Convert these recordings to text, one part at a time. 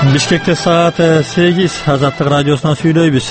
Бишкекте саат 8 Азаттык радиосунан сүйлөйбүз.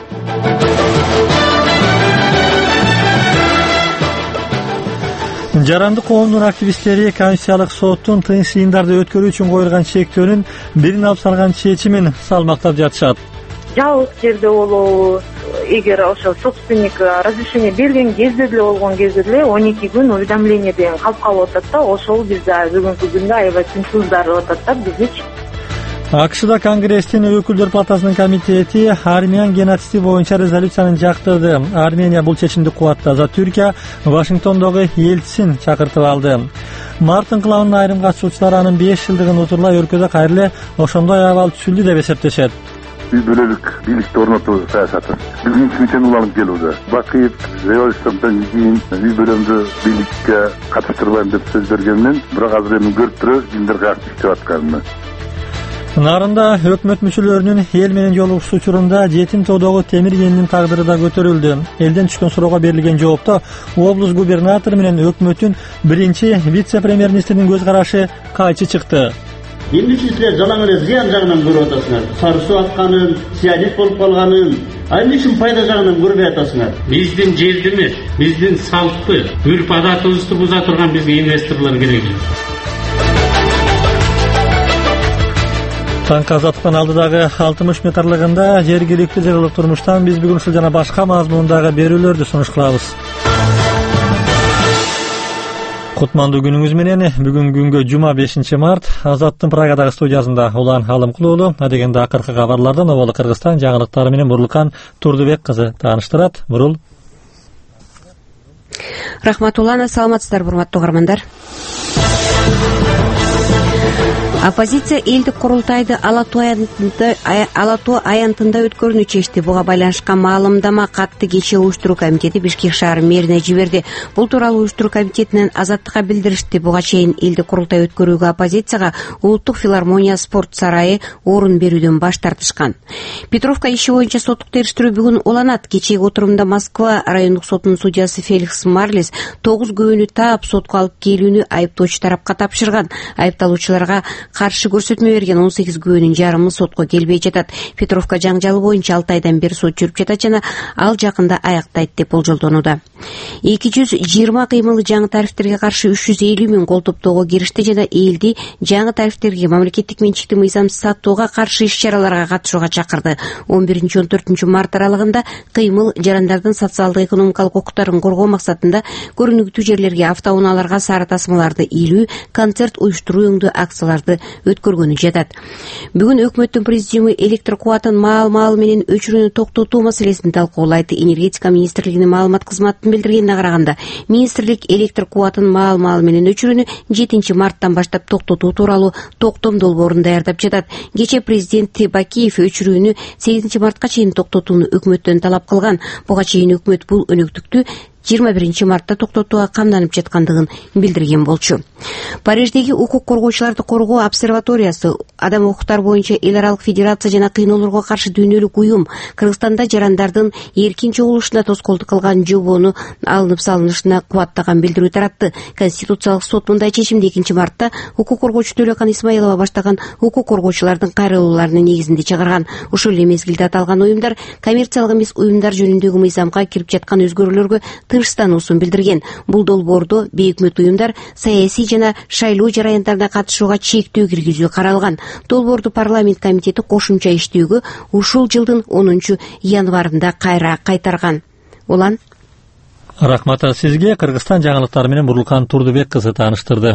Жарандык коомдун активисттери Конституциялык соттун тынч жыйындарды өткөрүү үчүн коюлган чектөөнүн бирин алып салган чечимин салмактап жатышат. Жабык жерде болобуз, эгер ошо собственник разрешение берген кезде деле болгон кезде деле 12 күн уведомление деген калып калып атат да, ошол бизде бүгүнкү күндө аябай тынчсыздарып атат да бизичи. АКШда Конгресстин өкүлдөр палатасынын комитети Армян геноциди боюнча резолюцияны жактырды. Армения бул чечимди кубаттаса, Түркия Вашингтондогу элчисин чакыртып алды. Март инкылабынын айрым катышуучулары анын 5 жылдыгын утурлай өлкөдө кайра эле ошондой абал түзүлдү деп эсептешет. Үй бөлөлүк бийликти орнотуу саясаты биздин үчүн уланып келүүдө. Бакыт революциядан кийин үй бөлөмдүү бийликке катыштырбайм деп сөз бергенмен, бирок азыр эми көрүп турабыз кимдер катышып иштеп атканын. Нарында өкмөт мүчөлөрүнүн эл менен жолугушуу учурунда жетим тоодогу темир кээндин тагдыры да көтөрүлдү. Элден түшкөн суроого берилген жоопто облус губернатору менен өкмөттүн биринчи вице-премьер-министринин көз карашы кайчы чыкты. Эмне үчүн силер жалаң эле зыян жагынан көрүп атасыңар? Сары суу акканын, сиянет болуп калганын, эмне үчүн пайда жагынан көрбөй атасыңар? Биздин жерди эмес, биздин салтты, үрп адатыбызды буза турган бизге инвесторлор керек. Танк Азаттыктын алдыдагы 60 метрлыгында жергиликтүү жыгылык турмуштан биз бүгүн ушул жана башка мазмундагы берүүлөрдү сунуш кылабыз. Кутмандуу күнүңүз менен. Бүгүн күнгө жума 5 март. Азаттын Прагадагы студиясында Улан Алымкулуулу адегенде акыркы кабарлардан Оболу Кыргызстан жаңылыктары менен Бурлукан Турдубек кызы тааныштырат. Бурул. Рахмат Улан, саламатсыздар урматтуу угармандар. Оппозиция элдик курултайды Ала Тоо аянтында өткөрүүнү чечти. Буга байланышкан маалымдама катты кечээ уюштуруу комитети Бишкек шаар мэрине жиберди. Бул тууралуу уюштуруу комитетинен Азаттыкка билдиришти. Буга чейин элдик курултай өткөрүүгө оппозицияга Улуттук филармония спорт сарайы орун берүүдөн баш тартышкан. Петровка иши боюнча соттук териштирүү бүгүн уланат. Кечээги отурумда Москва райондук сотунун судьясы Феликс Марлис 9 күбөнү таап сотко алып келүүнү айыптоочу тарапка тапшырган. Айыпталуучуларга каршы көрсөтмө берген 18 күбөнүн жарымы сотко келбей жатат. Петровка жаңжалы боюнча 6 айдан бери сот жүрүп жатат жана ал жакында аяктайт деп болжолдонууда. 220 кыймылы жаңы тарифтерге каршы 350 000 кол топтоого киришти жана элди жаңы тарифтерге мамлекеттик менчикти мыйзамсыз сатууга каршы иш-чараларга катышууга чакырды. 11-14 март аралыгында кыймыл жарандардын социалдык экономикалык укуктарын коргоо максатында көрүнүктүү жерлерге автоунааларга сары тасмаларды илүү, концерт уюштуруу өңдүү акцияларды өткөргөнү жатат. Бүгүн өкмөттүн президиуму электр кубатын маал менен өчүрүүнү токтотуу маселесин талкуулайт. Энергетика министрлигинин маалымат кызматынын билдиргенине караганда, министрлик электр кубатын маал менен өчүрүүнү 7 марттан баштап токтотуу тууралуу токтом долбоорун даярдап жатат. Кечээ президент Бакиев өчүрүүнү 8 мартка чейин токтотууну өкмөттөн талап кылган. Буга чейин өкмөт бул өнөктүктү 21 мартта токтотууга камданып жаткандыгын билдирген болчу. Париждеги укук коргоочуларды коргоо обсерваториясы, адам укуктары боюнча эл аралык федерация жана кыйноолорго каршы дүйнөлүк уюм Кыргызстанда жарандардын эркин чогулушуна тоскоолдук кылган жобону алынып салынышына кубаттаган билдирүү таратты. Конституциялык сот мындай чечимди 2 мартта укук коргоочу Төлөкан Исмаилова баштаган укук коргоочулардын кайрылууларынын негизинде чыгарган. Ушул эле мезгилде аталган уюмдар коммерциялык эмес уюмдар жөнүндөгү мыйзамга кирип жаткан өзгөрүүлөргө тынчтануусун билдирген. Бул долбоордо бейөкмөт уюмдар саясий жана шайлоо жараяндарына катышууга чектөө киргизүү каралган. Долбоорду парламент комитети кошумча иштөөгө ушул жылдын 10 январында кайра кайтарган. Улан. Рахмат сизге. Кыргызстан жаңылыктары менен Бурлукан Турдубек кызы тааныштырды.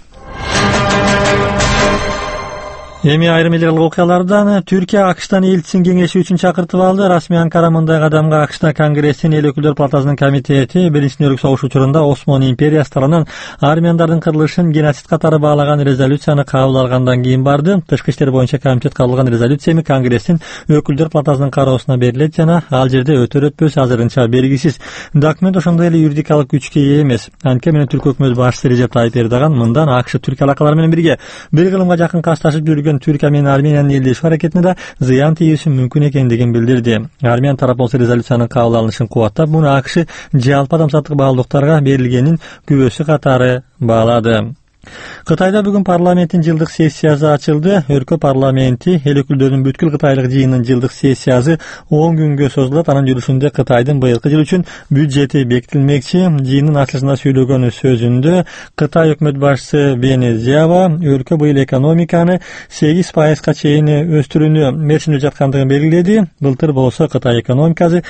Эми айрым эл окуялардан Түркия АКШтан элчисин кеңеши үчүн чакыртып алды. Расмий Анкара мындай кадамга АКШда Конгресстин эл өкүлдөр палатасынын комитети Биринчи дүнөлүк согуш учурунда Осман империясы тарабынан армяндардын кырылышын геноцид катары баалаган резолюцияны кабыл алгандан кийин барды. Тышкы иштер боюнча комитет кабыл алган резолюция Конгресстин өкүлдөр палатасынын кароосуна берилет жана ал жерде өтөр өтпөсү азырынча белгисиз. Документ ошондой эле юридикалык күчкө ээ эмес. Анткени менен Түрк өкмөт башчысы Режеп Тайып Эрдоган мындан АКШ Түрк алакалары менен бирге бир кылымга жакын кашташып жүргөн Түркия менен Армениянын элдешүү аракетине да зыян тийиши мүмкүн экендигин билдирди. Армян тарап болсо резолюциянын кабыл алынышын кубаттап, муну АКШ жалпы адамзаттык баалуулуктарга берилгенин күбөсү катары баалады. Кытайда бүгүн парламенттин жылдык сессиясы ачылды. Өлкө парламенти эл өкүлдөрүнүн бүткүл кытайлык жыйынынын жылдык сессиясы 10 күнгө созулат. Анын жүрүшүндө Кытайдын быйылкы жыл үчүн бюджети бекитилмекчи. Жыйындын ачылышында сүйлөгөн сөзүндө Кытай өкмөт башчысы Бен Цзяо өлкө быйыл экономиканы 8%га чейин өстүрүүнү мерчилип жаткандыгын белгиледи. Былтыр болсо Кытай экономикасы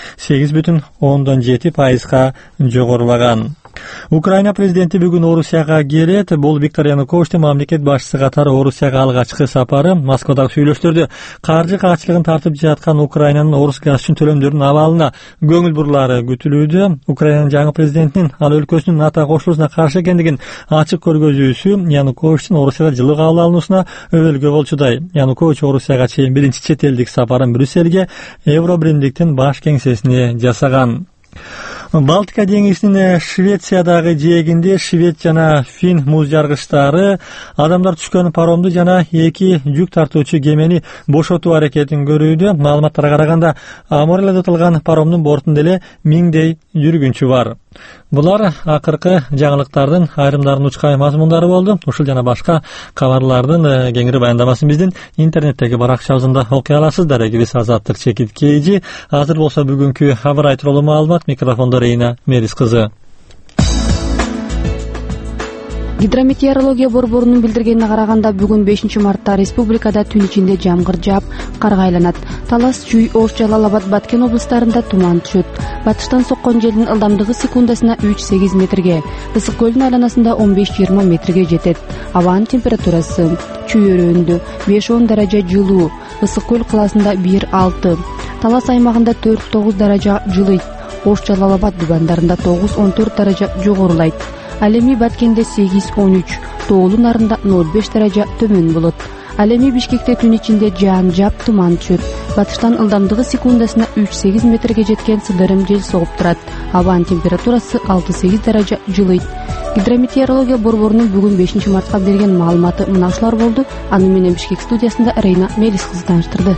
8,7%га жогорулаган. Украина президенти бүгүн Орусияга келет. Бул Виктор Януковичтин мамлекет башчысы катары Орусияга алгачкы сапары. Москвадагы сүйлөшүүлөрдө каржы каачылыгын тартып жаткан Украинанын орус газ үчүн төлөмдөрүнүн абалына көңүл буруулары күтүлүүдө. Украинанын жаңы президентинин ал өлкөсүнүн НАТО кошулуусуна каршы экендигин ачык көргөзүүсү Януковичтин Орусияда жылы кабыл алынуусуна өбөлгө болчудай. Янукович Орусияга чейин биринчи чет элдик сапарын Брюссельге Евробиримдиктин баш кеңсесине жасаган. Балтика деңизинин Швециядагы жээгинде швед жана фин муз жаргычтары адамдар түшкөн паромду жана 2 жүк тартуучу кемени бошотуу аракетин көрүүдө. Маалыматтарга караганда, Амореле деп аталган паромдун бортунда эле 1000 жүргүнчү бар. Булар акыркы жаңылыктардын айрымдарын учкай мазмундары болду. Ушул жана башка кабарлардын кеңири баяндамасын биздин интернеттеги баракчабызда окуй аласыздар. Экибиз Азаттык Чекиткейжи. Азыр болсо бүгүнкү хабар тууралуу маалымат. Микрофондо Рейна Мерис кызы. Гидрометеорология борборунун билдиргенине караганда, бүгүн 5 мартта республикада түн ичинде жамгыр жаап, карга айланат. Талас, Чүй, Ош, Жалал Абад, Баткен облустарында туман түшөт. Батыштан соккон желдин ылдамдыгы секундасына 3-8 метрге, Ысык көлдүн айланасында 15-20 метрге жетет. Абанын температурасы: Чүй өрөөндө 5-10 даража жылуу, Ысык көл калаасында 1-6, Талас аймагында 4-9 даража жылыйт. Ош, Жалал Абад дубандарында 9-14 даража жогорулайт. Ал эми Баткенде 8-13, Тоолу нарында 0,5 даража төмөн болот. Ал эми Бишкекте түн ичинде жаан жаап, туман түшөт. Батыштан ылдамдыгы секундасына 3-8 метрге жеткен сыдырым жел согуп турат. Абанын температурасы 6-8 даража жылыйт. Гидрометеорология борборунун бүгүн 5 мартка берген маалыматы мынашулар болду. Аны менен Бишкек студиясында Рейна Мелис кызы тааныштырды.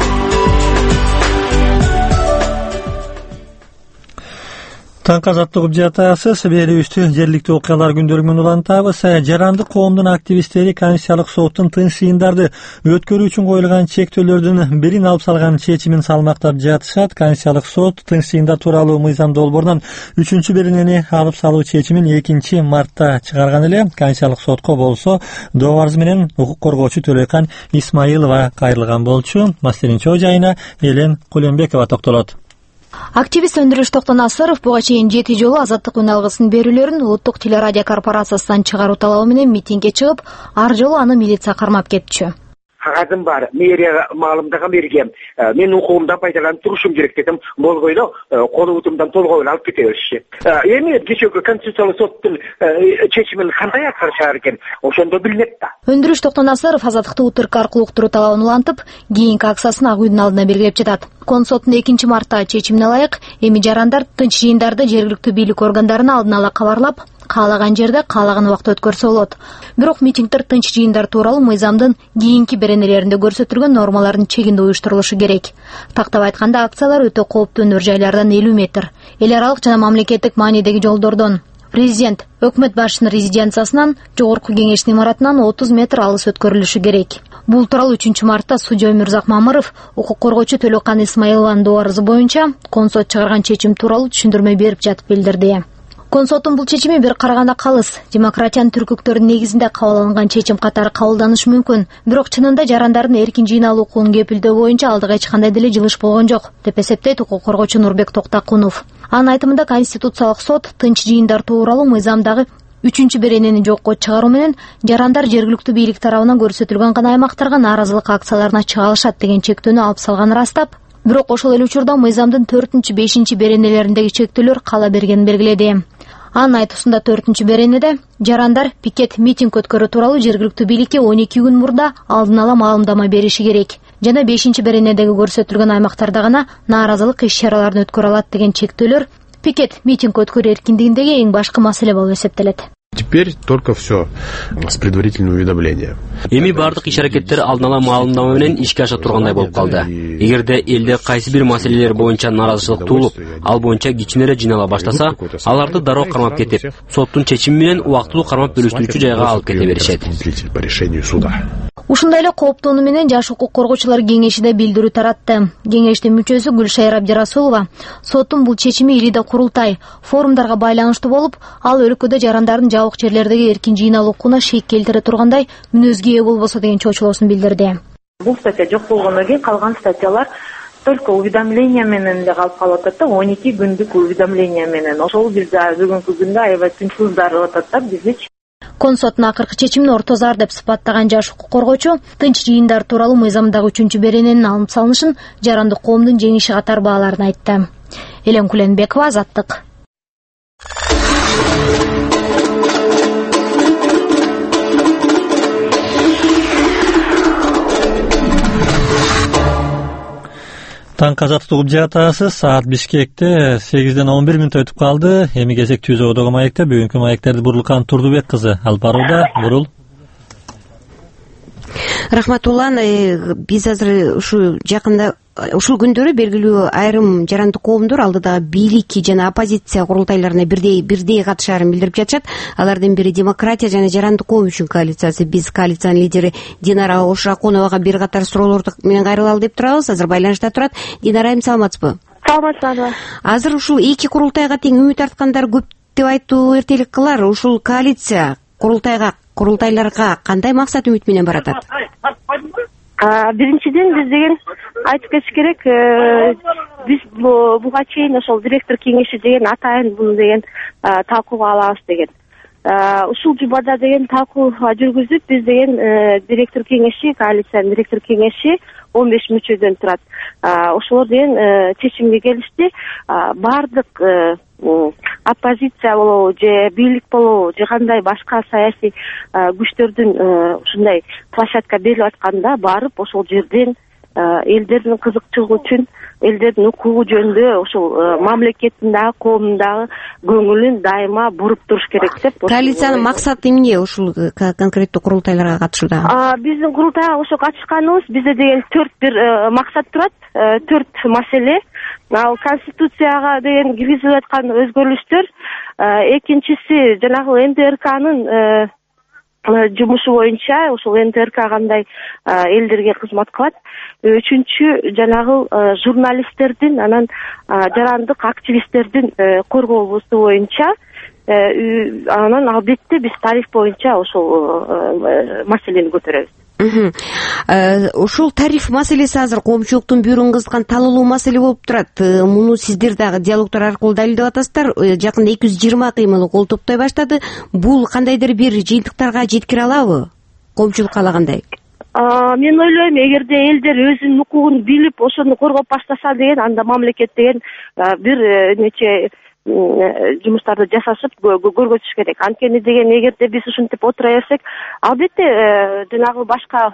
Таңка азаттык угуп жатасыз. Берүүбүздү жергиликтүү окуялар күндөрү менен улантабыз. Жарандык коомдун активисттери Конституциялык соттун тынч жыйындарды өткөрүү үчүн коюлган чектөөлөрдүн бирин алып салган чечимин салмактап жатышат. Конституциялык сот тынч жыйындар тууралуу мыйзам долбоорунан 3-беренени алып салуу чечимин 2 мартта чыгарган эле. Конституциялык сотко болсо доо арыз менен укук коргоочу Төлөйкан Исмаилова кайрылган болчу. Маселенин чоо жайына Элен Кулембекова токтолот. Активист Өндүрүш Токтонасыров буга чейин 7 жолу азаттык үн алгысын берүүлөрүн улуттук телерадио корпорациясынан чыгаруу талабы менен митингге чыгып, ар жолу аны милиция кармап кетчү. Кагазым бар, мэрияга маалымдаган бергем. Мен укугумдан пайдаланып турушум керек дедим. Болбойло, колубутумдан толгойло алып кете беришти. Эми кечеги Конституциялык соттун чечимин кандай аткарышар экен, ошондо билинет да. Өндүрүш Токтонасыров азаттыкты утурк аркылуу уктуруу талабын улантып, кийинки акциясын ак үйдүн алдына белгилеп жатат. Консоттун 2 мартта чечимине ылайык, эми жарандар тынч жыйындарды жергиликтүү бийлик органдарына алдын ала кабарлап, каалаган жерде каалаган убакта өткөрсө болот. Бирок митингдер тынч жыйындар тууралуу мыйзамдын кийинки беренелеринде көрсөтүлгөн нормалардын чегинде уюштурулушу керек. Тактап айтканда, акциялар өтө кооптуу өнөр жайлардан 50 метр, эл аралык жана мамлекеттик маанидеги жолдордон, президент, өкмөт башчынын резиденциясынан, жогорку кеңештин имаратынан 30 метр алыс өткөрүлүшү керек. Бул тууралуу 3 мартта судья Өмүрзак Мамыров укук коргоочу Төлөйкан Исмаилованын доо арызы боюнча консот чыгарган чечим тууралуу түшүндүрмө берип жатып билдирди. Консоттун бул чечими бир караганда калыс, демократиянын түркүктөрүнүн негизинде кабыл алынган чечим катары кабылданышы мүмкүн. Бирок чынында жарандардын эркин жыйналуу укугун кепилдөө боюнча алдыга эч кандай деле жылыш болгон жок, деп эсептейт укук коргоочу Нурбек Токтакунов. Анын айтымында Конституциялык сот тынч жыйындар тууралуу мыйзамдагы 3-беренени жокко чыгаруу менен жарандар жергиликтүү бийлик тарабынан көрсөтүлгөн гана аймактарга нааразылык акцияларына чыга алышат деген чектөөнү алып салганын ырастап, бирок ошол эле учурда мыйзамдын 4-5-беренелериндеги чектөөлөр кала бергенин белгиледи. Анын айтуусунда 4-беренеде жарандар пикет митинг өткөрүү тууралуу жергиликтүү бийликке 12 күн мурда алдын ала маалымдама бериши керек. Жана 5-беренедеги көрсөтүлгөн аймактарда гана нааразылык иш-чараларын өткөрө алат деген чектөөлөр пикет митинг өткөрүү эркиндигиндеги эң башкы маселе болуп эсептелет. Теперь только все с предварительным уведомлением. Эми бардык иш-аракеттер алдын ала маалымдама менен ишке аша тургандай болуп калды. Эгерде элде кайсы бир маселелер боюнча наразычылык туулуп, ал боюнча кичинере жыйнала баштаса, аларды дароо кармап кетип, соттун чечими менен убактылуу кармап бөлүштүрүүчү жайга алып кете беришет. По решению суда. Ушундай эле кооптоону менен Жаш укук коргоочулар кеңеши да билдирүү таратты. Кеңештин мүчөсү Гүлшайыр Абдирасулова соттун бул чечими илиде курултай форумдарга байланыштуу болуп, ал өлкөдө жарандардын жабык жерлердеги эркин жыйналуу укугуна шек келтире тургандай мүнөзгө ээ болбосо деген чоочулоосун билдирди. Бул статья жок болгондон кийин калган статьялар только уведомление менен эле калып атат да, 12 күндүк уведомление менен. Ошол биз бүгүнкү күндө аябай тынчсыздар атат да бизди. Консоттун акыркы чечимин ортозар деп сыпаттаган Жаш укук коргоочу тынч жыйындар тууралуу мыйзамдагы 3-берененин алынып салынышын жарандык коомдун жеңиши катары бааларын айтты. Элен Куленбекова, Азаттык. Таң казактуу угуп жатасыз. Саат Бишкекте 8ден 11 мүнөт өтүп калды. Эми кезек Түзөөдөгү маекте бүгүнкү маектерди Бурурлукан Турдубек кызы алып барууда. Бурул. Рахматуллан, биз азыр ушул күндөрү белгилүү айрым жарандык коомдор алдыдагы бийлик жана оппозиция курултайларына бирдей катышаарын билдирип жатышат. Алардын бири Демократия жана жарандык коом үчүн коалициясы. Биз коалициянын лидери Динара Ошакуновага бир катар суроолор менен кайрылалы деп турабыз. Азыр байланышта турат. Динара, айым саламатсызбы? Саламатсызбы. Азыр ушул эки курултайга тең үмүт арткандар көп деп айтуу эртелик кылар. Ушул коалиция курултайларга кандай максат үмүт менен баратат? Биринчиден биз деген айтып кетиш керек, биз буга чейин ошол директор кеңеши деген атайын буну деген талкууга алабыз деген. Ушул жубада деген талкуу жүргүзүп, биз деген директор кеңеши, коалициянын директор кеңеши 15 мүчөдөн турат. Ошолор деген чечимге келишти. Бардык оппозиция болобу же бийлик болобу же кандай башка саясий күчтөрдүн ушундай площадка берип атканда барып ошол жерден элдердин кызыкчылыгы үчүн, элдердин укугу жөнүндө ошол мамлекеттин дагы коомдун дагы көңүлүн дайыма буруп туруш керек деп. Коалициянын максаты эмне ушул конкреттүү курултайларга катышууда? Биздин курултайга ошо катышканыбыз бизде деген 4 бир максат турат, 4 маселе. Ал конституцияга деген киргизилип аткан өзгөрүштөр, экинчиси жанагы НТРКнын жумушу боюнча ошол НТРК кандай элдерге кызмат кылат. Үчүнчү жанагы журналисттердин, анан жарандык активисттердин коргообузу боюнча, анан албетте биз тариф боюнча ошол маселени көтөрөбүз. Ушул тариф маселеси азыр коомчулуктун бүйүрүн кызган талуулуу маселе болуп турат. Муну сиздер дагы диалогдор аркылуу далилдеп атасыздар. Жакында 220 кыймыл кол топтой баштады. Бул кандайдыр бир жыйынтыктарга жеткире алабы? Коомчулук каалагандай. Мен ойлойм, эгерде элдер өзүнүн укугун билип, ошону коргоп баштаса деген, анда мамлекет деген бир нече жумуштарды жасашып көргөзүш керек. Анткени деген эгерде биз ушинтип отура берсек, албетте жанагы башка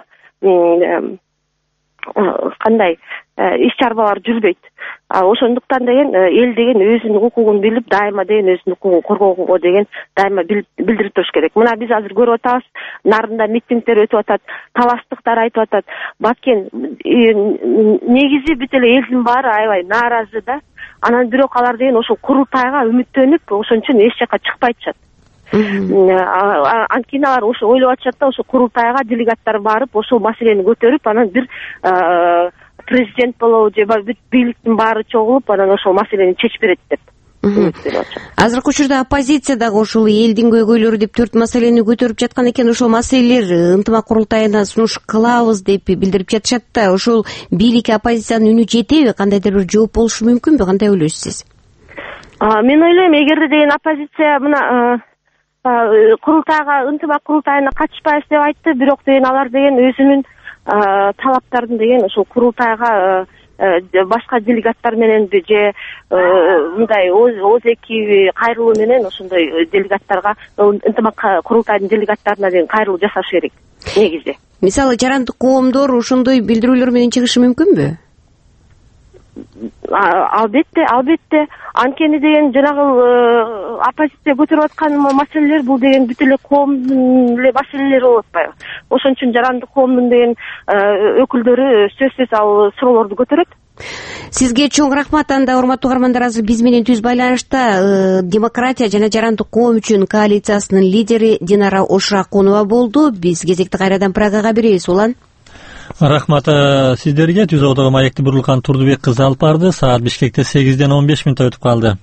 кандай иш-чарбалар жүрбөйт. Ошондуктан деген эл деген өзүнүн укугун билип, дайыма деген өзүнүн укугун коргоого деген дайыма билдирип туруш керек. Мына биз азыр көрүп атабыз, нарында митингдер өтүп атат, талаштыктар айтып атат. Баткен негизи бүт эле элдин баары аябай нааразы да. Анан бирок алар деген ошол курултайга үмүттөнүп, ошон үчүн эч жака чыкпайчат. Анткени алар ошо ойлоп атышат да, ошо курултайга делегаттар барып, ошол маселени көтөрүп, анан бир президент болобу же бүт бийликтин баары чогулуп, анан ошол маселени чечип берет деп. Азыркы учурда оппозиция дагы ошол элдин көйгөйлөрү деп 4 маселени көтөрүп жаткан экен. Ошол маселелер ынтымак курултайына сунуш кылабыз деп билдирип жатышат да. Ошол бийликке оппозициянын үнү жетеби? Кандайдыр бир жооп болушу мүмкүнбү? Кандай ойлойсуз сиз? Мен ойлойм, эгерде деген оппозиция мына курултайга, ынтымак курултайына катышпайбыз деп айтты, бирок деген алар деген өзүнүн талаптарын деген ошол курултайга башка делегаттар менен же мындай озеки кайрылуу менен ошондой делегаттарга, ынтымак курултайдын делегаттарына деген кайрылуу жасаш керек негизи. Мисалы жарандык коомдор ошондой билдирүүлөр менен чыгышы мүмкүнбү? албетте анткени деген жанагы оппозиция көтөрүп аткан маселелер бул деген бүт эле коомдун эле маселелери болуп атпайбы. Ошон үчүн жарандык коомдун деген өкүлдөрү сөзсүз ал суроолорду көтөрөт. Сизге чоң рахмат. Анда урматтуу угармандар, азыр биз менен түз байланышта демократия жана жарандык коом үчүн коалициясынын лидери Динара Ошракунова болду. Биз кезекти кайрадан Прагага беребиз. Улан. Рахмат сиздерге. Түз одого маекти Бурлукан Турдубек кызы алып барды. Саат Бишкекте 8:15 өтүп калды.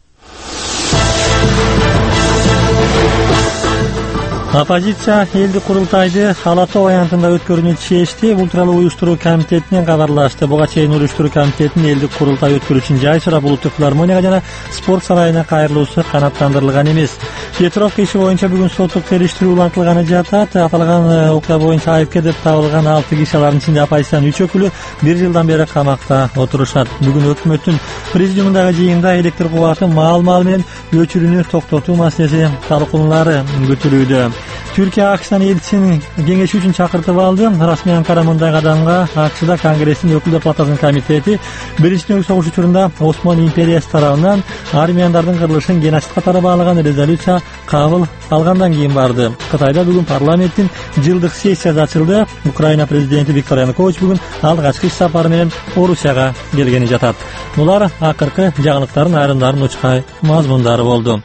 Оппозиция элдик курултайды ала тоо аянтында өткөрүүнү чечти. Бул тууралуу уюштуруу комитетинен кабарлашты. Буга чейин уюштуруу комитетинин элдик курултай өткөрүү үчүн жай сурап улуттук филармонияга жана спорт сарайына кайрылуусу канааттандырылган эмес. Петровка иши боюнча бүгүн соттук териштирүү улантылганы жатат. Аталган окуя боюнча айыпкер деп табылган 6 киши, алардын ичинде оппозициянын 3 өкүлү 1 жылдан бери камакта отурушат. Бүгүн өкмөттүн президиумундагы жыйында электр кубаты маал-маал менен өчүрүүнү токтотуу маселеси талкууланары күтүлүүдө. Türkiye AQS'tan elçisini kengеши үчүн чакыртып алды. Расмий Анкара мындай кадамга AQS'да Конгресстин өкүлдөр палатасынын комитети Биринчи Дүнйөлүк согуш учурунда Осман империясы тарабынан армяндардын кырылышын геноцид катары баалаган резолюция кабыл алгандан кийин барды. Кытайда бүгүн парламенттин жылдык сессиясы ачылды. Украина президенти Виктор Янукович бүгүн алгачкы иш сапары менен Орусияга келгени жатат. Булар акыркы жаңылыктардын айрымдарын учкай мазмундары болду.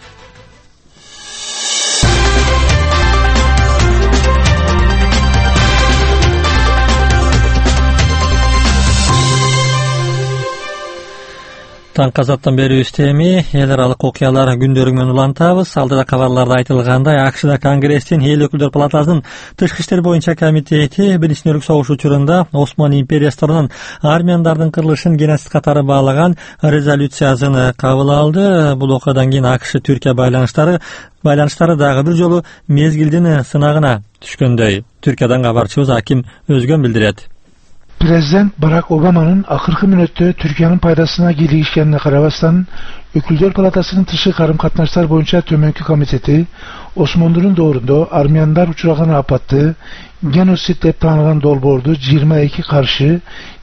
Таңкы азаттан бери үстеми эл аралык окуялар күндөрү улантабыз. Алдыда кабарларда айтылгандай, АКШда Конгресстин эл өкүлдөр палатасынын тышкы иштер боюнча комитети Биринчи Дүнйөлүк согуш учурунда Осман империясы тарабынан армяндардын кырылышын геноцид катары баалаган резолюциясын кабыл алды. Бул окуядан кийин АКШ Түркия байланыштары дагы бир жолу мезгилдин сынагына түшкөндөй. Түркиядан кабарчыбыз Аким Өзгөн билдирет. Президент Барак Обаманын акыркы мүнөттө Түркиянын пайдасына кийлигишкенине карабастан, Өкүлдөр палатасынын тышкы карым-катнаштар боюнча төмөнкү комитети Осмондун доорунда армяндар учураган апатты геноцид деп тааныган долбоорду 22 каршы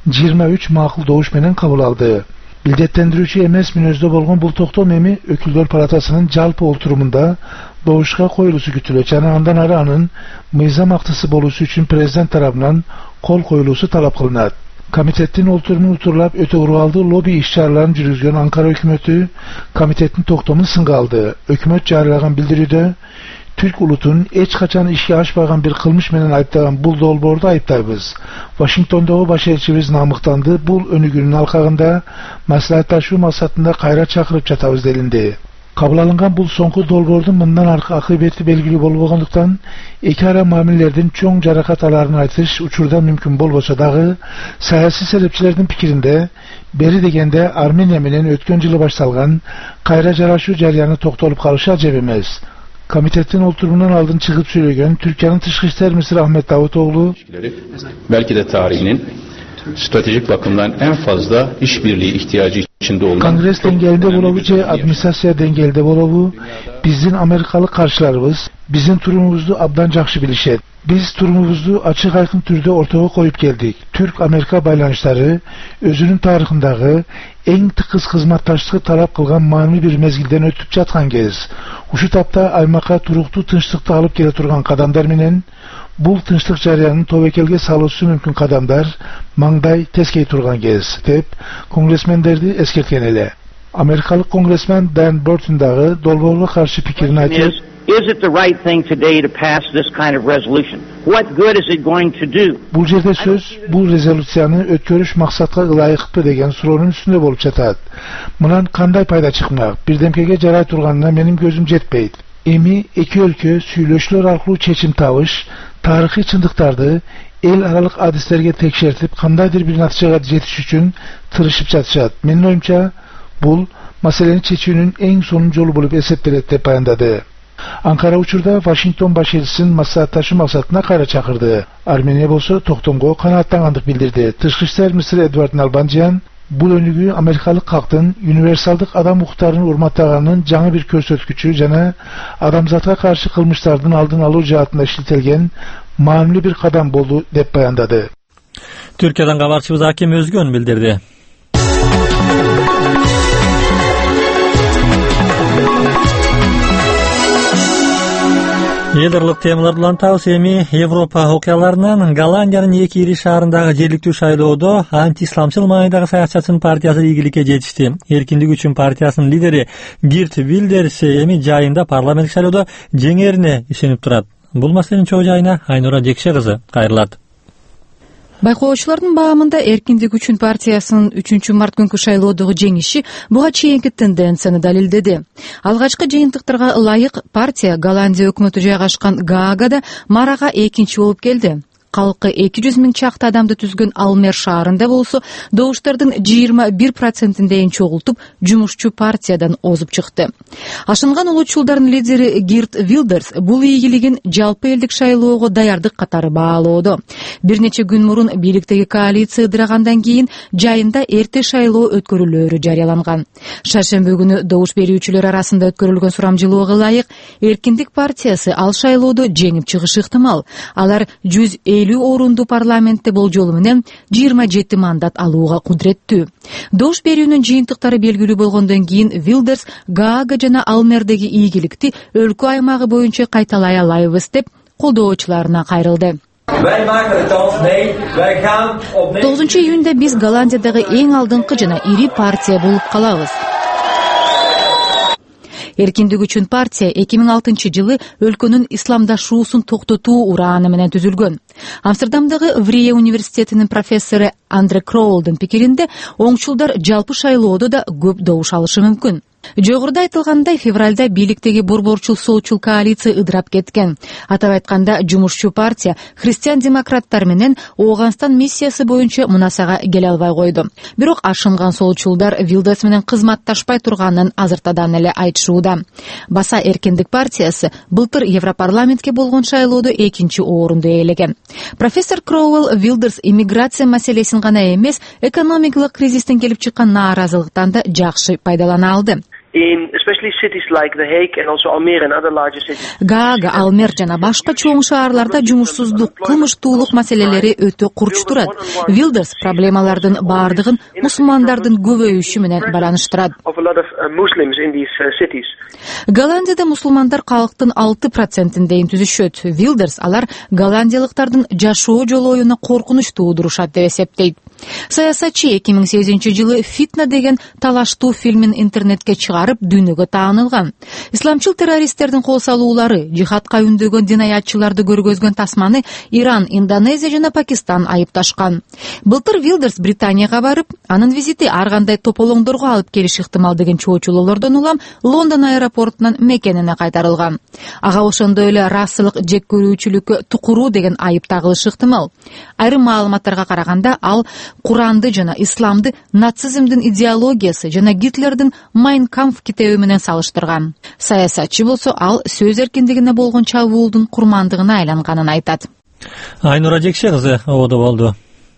23 макул добуш менен кабыл алды. Илдеттендирүүчү эмес мүнөздө болгон бул токтом эми Өкүлдөр палатасынын жалпы олтурумунда добушка коюлуусу күтүлөт жана андан ары анын мыйзам актысы болуусу үчүн президент тарабынан кол коюлуусу талап кылынат. Комитеттин олтурумун утурлап өтө уралдуу лобби иш-чараларын жүргүзгөн Анкара өкмөтү комитеттин токтомун сынга алды. Өкмөт жарыяган билдирүүдө Türk улутун эч качан ишке ашпаган бир кылмыш менен айыптаган бул долбоорду айыптайбыз. Вашингтондогу баш элчибиз намыктанды. Бул өнүгүүнүн алкагында маслихатташуу максатында кайра чакырып жатабыз делинди. Кабыл алынган бул соңку долбоордун мындан аркы акыбети белгилүү болбогондуктан эки ара мамилелердин чоң жаракат аларын айтыш учурда мүмкүн болбосо дагы, саясий серепчилердин пикиринде бери дегенде Армения менен өткөн жылы башталган кайра жарашуу жарыяны токтолуп калышы ажеп эмес. Комитеттин олтурумунан алдын чыгып сүйлөгөн Türkiyanın Dışişleri İşler Ministri Ahmet Davutoğlu, belki de tarihinin stratejik bakımdan en fazla işbirliği ihtiyacı içinde olan Kongres dengelinde bolabilecek administrasiya dengelinde bolabu, bizim Amerikalı karşılarımız bizim turumuzdu abdan jakşı bilişet. Biz turumuzdu açık aykın türde ortaya koyup geldik. Türk-Amerika baylanışları özünün tarihindagi eng tıkız hizmetdaşlığı talap kılgan mani bir mezgilden ötüp жатқан kez. Uşu tapta aymaka turuktu tınçlıkta alıp gele turgan kadamlar menen bul tınçlık jaryanın tobekelge salısı mümkün kadamlar mangday teskey turgan kez dep kongresmenderdi eskertken ele. Amerikalı kongresmen Dan Burton'dagı dolboğuna karşı pikirini aytıp, is it the right thing today to pass this kind of resolution? What good is it going to do? Bu jerde söz bu rezolütsiyany ötkörüş maksatga ılayıkpı degen suroonun üstünde bolup жатат. Mınan kanday payda çıkmak, birdemkege jaray turganına menim gözüm jetpeyt. Emi eki өлkө сүйлөшүүлөр аркылуу чечим табыш, тарыхый чындыктарды el aralık adislerge tekşertip kandaydır bir natijага jetiş üçün tırışıp жатышат. Menin oyumça bul maseleni çeçүүnün en sonuncu yolu bolup eseptelet dep bayandadı. Ankara uçurda Washington baş elçisinin maslahattaşı maksatına kayra çakırdı. Armeniya bolsa toktomgo kanaattangandыk bildirdi. Tышкы иштер министри Эдвард Налбанжиан бул өнүгүү Америкалык калктын универсалдык адам укуктарын урматтаганын жаңы bir көрсөткүчү жана адамзатка каршы кылмыштардын алдын алуу жаатында иштетилген маанилүү bir кадам болду деп баяндады. Türkiye'den кабарчыбыз Аким Өзгөн билдирди. Элдерлык темаларды улантабыз. Эми Европа окуяларынан Голландиянын эки ири шаарындагы жергиликтүү шайлоодо антиисламчыл маанидагы саясатчынын партиясы ийгиликке жетишти. Эркиндик үчүн партиясынын лидери Гирт Вилдерс эми жайында парламенттик шайлоодо жеңерине ишенип турат. Бул маселенин чоо жайына Айнура Жекше кызы кайрылат. Байкоочулардын баамында Эркиндик үчүн партиясынын 3-март күнкү шайлоодогу жеңиши буга чейинки тенденцияны далилдеди. Алгачкы жыйынтыктарга ылайык партия Голландия өкмөтү жайгашкан Гаагада марага экинчи болуп келди. Калкы 200 миң чакты адамды түзгөн Алмер шаарында болсо, добуштардын 21%-дейин чогултуп, жумушчу партиядан озуп чыкты. Ашынган улуучулдардын лидери Гирт Вилдерс бул ийгилигин жалпы элдик шайлоого даярдык катары баалоодо. Бир нече күн мурун бийликтеги коалиция ыдырагандан кийин жайында эрте шайлоо өткөрүлөөрү жарыяланган. Шаршемби күнү добуш берүүчүлөр арасында өткөрүлгөн сурамжылоого ылайык, Эркиндик партиясы ал шайлоодо жеңип чыгышы ыктымал. Алар 150 орунду парламентте болжолу менен 27 мандат алууга кудреттүү. Добуш берүүнүн жыйынтыктары белгилүү болгондон кийин Вилдерс Гаага жана Алмердеги ийгиликти өлкө аймагы боюнча кайталай алайбыз деп колдоочуларына кайрылды. 9-июнда биз Голландиядагы эң алдыңкы жана ири партия болуп калабыз. Эркиндик үчүн партия 2006-жылы өлкөнүн исламдашуусун токтотуу урааны менен түзүлгөн. Амстердамдагы Врие университетинин профессору Андре Кроулдун пикиринде, оңчулдар жалпы шайлоодо да көп добуш алышы мүмкүн. Жогоруда айтылгандай, февралда бийликтеги борборчул солчул коалиция ыдырап кеткен. Атап айтканда, жумушчу партия христиан-демократтар менен Ооганстан миссиясы боюнча мунасага келе албай койду. Бирок ашынган солчулдар Вилдерс менен кызматташпай турганын азыртадан эле айтышууда. Баса Эркиндик партиясы былтыр Европарламентке болгон шайлоодо экинчи орунду ээлеген. Профессор Кроуэлл Вилдерс иммиграция маселесин гана эмес, экономикалык кризистен келип чыккан нааразылыктан да жакшы пайдалана алды. Гаага, Алмер жана башка чоң шаарларда жумушсуздук, кылмыштуулук маселелери өтө курч турат. Вилдерс проблемалардын баардыгын мусулмандардын көбөйүшү менен байланыштырат. Голландияда мусулмандар калктын 6%-дейин түзүшөт. Вилдерс алар голландиялыктардын жашоо жолоюна коркунуч туудурушат деп эсептейт. Саясатчы 2008-жылы «Фитна» деген талаштуу фильмин интернетке чыгарып, дүйнөгө таанылган. Исламчыл террористтердин кол салуулары, жихадка үндөгөн динаятчыларды көргөзгөн тасманы Иран, Индонезия жана Пакистан айыпташкан. Былтыр Вилдерс Британияга барып, анын визити ар кандай тополоңдорго алып келиши ыктымал деген чоочулоолордон улам Лондон аэропортунан мекенине кайтарылган. Ага ошондой эле расылык жек көрүүчүлүккө тукуруу деген айып тагылышы ыктымал. Айрым маалыматтарга караганда, ал Куранды жана исламды нацизмдин идеологиясы жана Гитлердин Mein Kampf китеби менен салыштырган. Саясатчы болсо, ал сөз эркиндигине болгон чабуулдун курмандыгына айланганын айтат. Айнура Жекше кызы ободо болду.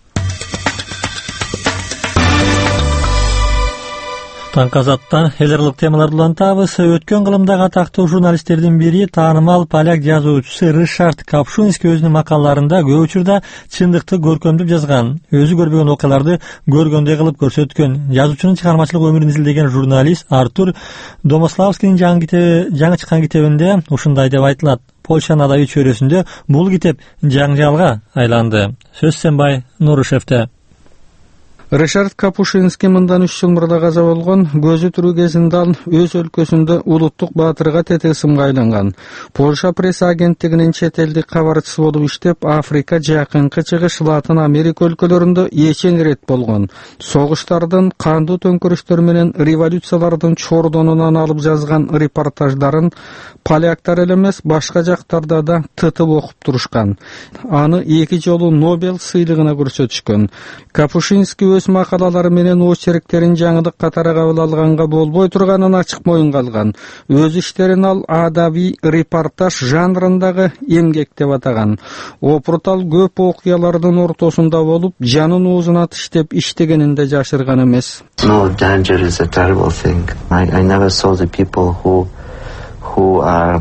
Танказаттан элдерлык темаларды улантабыз. Өткөн кылымдагы атактуу журналисттердин бири, таанымал поляк жазуучусу Ришард Капшунский өзүнүн макалаларында көп учурда чындыкты көркөмдөп жазган. Өзү көрбөгөн окуяларды көргөндөй кылып көрсөткөн. Жазуучунун чыгармачылык өмүрүн изилдеген журналист Артур Домославскийдин жаңы чыккан китебинде ушундай деп айтылат. Польшанын адабий чөйрөсүндө бул китеп жаңжалга айланды. Сөз Сенбай Нурушевте. Ришард Капушинский мындан 3 жыл мурда каза болгон. Көзү тирүү кезинде ал өз өлкөсүндө улуттук баатырга тетесимге айланган. Польша пресс агенттигинин чет элдик кабарчысы болуп иштеп, Африка, Жакынкы Чыгыш, Латын Америка өлкөлөрүндө эчең ирет болгон. Согуштардын, кандуу төңкөрүштөр менен революциялардын чордонунан алып жазган репортаждарын поляктар эле эмес, башка жактарда да тытып окуп турушкан. Аны 2 жолу Нобель сыйлыгына көрсөтүшкөн. Капушинский өз макалалары менен очерктерин жаңылык катары кабыл алганга болбой турганын ачык моюнга алган. Өз иштерин ал адабий репортаж жанрындагы эмгек деп атаган. Опуртал көп окуялардын ортосунда болуп, жанын оозуна тиштеп иштегенин да жашырган эмес. No, danger is a terrible thing. I never saw the people who are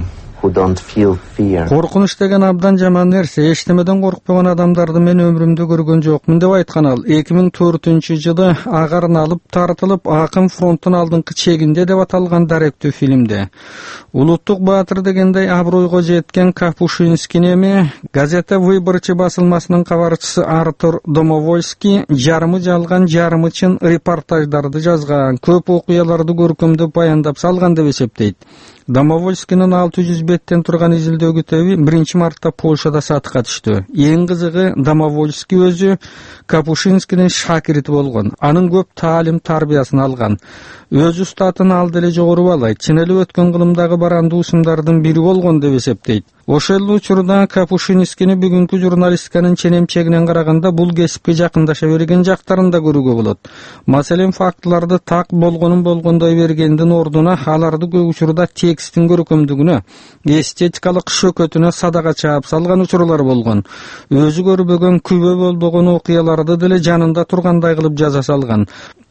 Коркунуч деген абдан жаман нерсе. Эчтемеден коркпогон адамдарды мен өмүрүмдө көргөн жокмун деп айткан ал 2004-жылы агарын алып тартылып акын фронттун алдыңкы чегинде деп аталган даректүү фильмде. Улуттук баатыр дегендей абройго жеткен Капушинскини эми газета «Выборчы» басылмасынын кабарчысы Артур Домовольский жарымы жалган, жарымы чын репортаждарды жазган, көп окуяларды көркөмдөп баяндап салган деп эсептейт. Домовольскинин 600 беттен турган изилдөө китеби 1-мартта Польшада сатыкка түштү. Эң кызыгы Домовольский өзү Капушинскинин шакирти болгон. Анын көп таалим тарбиясын алган. Өз устатын ал деле жогору баалайт. Чын эле өткөн кылымдагы барандуу усумдардын бири болгон деп эсептейт. Ошол учурда Капушинскини бүгүнкү журналистиканын ченемчегинен караганда бул кесипке жакындаша берген жактарын да көрүүгө болот. Маселен, фактыларды так болгондой бергендин ордуна аларды көп учурда текстин көркөмдүгүнө, эстетикалык шөкөтүнө садага чаап салган учурлар болгон. Өзү көрбөгөн, күбө болбогон окуяларды деле жанында тургандай кылып жаза салган.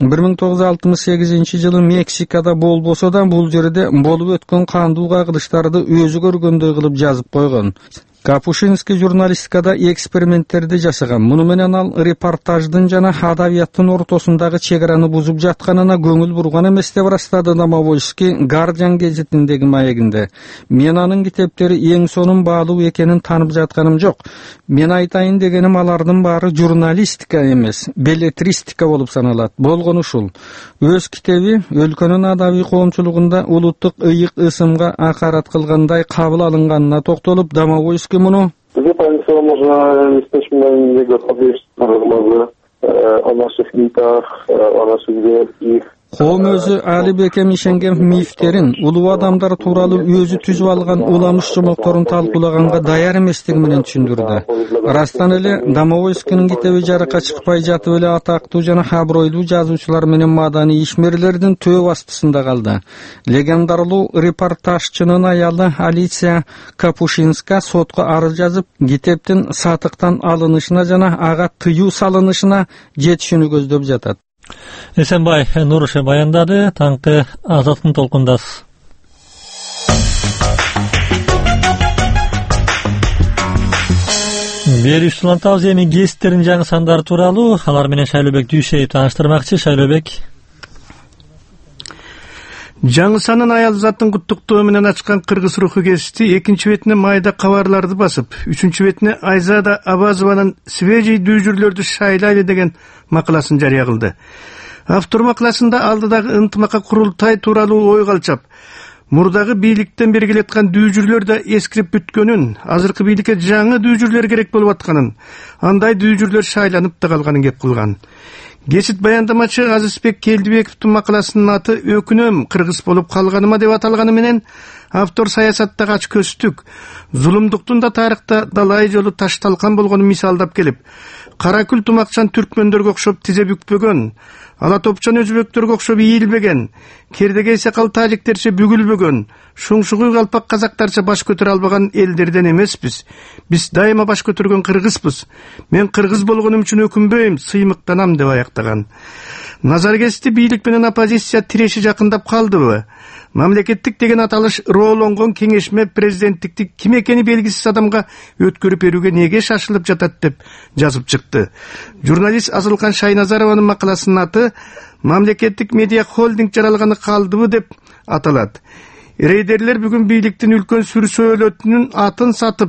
1968-жылы Мексикада болбосо да бул жерде болуп өткөн кандуу кагылыштарды өзү көргөндөй кылып жазып койгон. Капушинский журналистикада эксперименттерди жасаган. Муну менен ал репортаждын жана адабияттын ортосундагы чегараны бузуп жатканына көңүл бурган эмес деп ырастады Домовольский Guardian гезитиндеги маегинде. Мен анын китептери эң сонун баалуу экенин таанып жатканым жок. Мен айтайын дегеним алардын баары журналистика эмес, беллетристика болуп саналат. Болгону ушул. Өз китеби өлкөнүн адабий коомчулугунда улуттук ыйык ысымга акарат кылгандай кабыл алынганына токтолуп, Домовольский Wie Państwo, może jesteśmy jego opowieść na rozmowy o naszych mitach, o naszych wielkich. Коом өзү али бекем ишенген мифтерин, улуу адамдар тууралуу өзү түзүп алган уламыш жомокторун талкуулаганга даяр эместиги менен түшүндүрдү. Ырастан эле Домовольскийнин китеби жарыкка чыкпай жатып эле атактуу жана абройлуу жазуучулар менен маданий ишмерлердин төө астында калды. Легендарлуу репортажчынын аялы Алисия Капушинска сотко арыз жазып, китептин сатыктан алынышына жана ага тыюу салынышына жетишүүнү көздөп жатат. Эсенбай Нуруше баяндады. Таңкы Азаттын толкундасыз. Бери устулантабыз эми гезиттердин жаңы сандары тууралуу. Алар менен Шайлообек Дүйшеев тааныштырмакчы. Шайлообек. Жаңы санын аял заттын куттуктоо менен ачкан Кыргыз руху гезити экинчи бетине майда кабарларды басып, үчүнчү бетине Айзада Абазованын свежий дүүжүрлөрдү шайлайлы деген макаласын жарыя кылды. Автор макаласында алдыдагы ынтымакка курултай тууралуу ой калчап, мурдагы бийликтен бери келаткан дүүжүрлөр да эскирип бүткөнүн, азыркы бийликке жаңы дүүжүрлөр керек болуп атканын, андай дүүжүрлөр шайланып да калганын кеп кылган. Гезит баяндамачы Азизбек Келдибековдун макаласынын аты «Өкүнөм кыргыз болуп калганыма» деп аталганы менен автор саясаттагы ачкөздүк, зулумдуктун да тарыхта далай жолу ташталкан болгонун мисалдап келип, кара күл тумакчан түркмөндөргө окшоп тизе бүкпөгөн, ала топчон өзбектөргө окшоп ийилбеген, кердегей сакал тажиктерче бүгүлбөгөн, шуңшугуй калпак казактарча баш көтөрө албаган элдерден эмеспиз. Биз дайыма баш көтөргөн кыргызбыз. Мен кыргыз болгонум үчүн өкүнбөйм, сыймыктанам деп аяктаган. Назар гезити бийлик менен оппозиция тиреши жакындап калдыбы? Мамлекеттик деген аталыш роолонгон кеңешме президенттикти ким экени белгисиз адамга өткөрүп берүүгө неге шашылып жатат деп жазып чыкты. Журналист Азылкан Шайназарованын макаласынын аты «Мамлекеттик медиа холдинг жаралганы калдыбы» деп аталат. Рейдерлер бүгүн бийликтин үлкөн сүрсөөлөтүнүн атын сатып,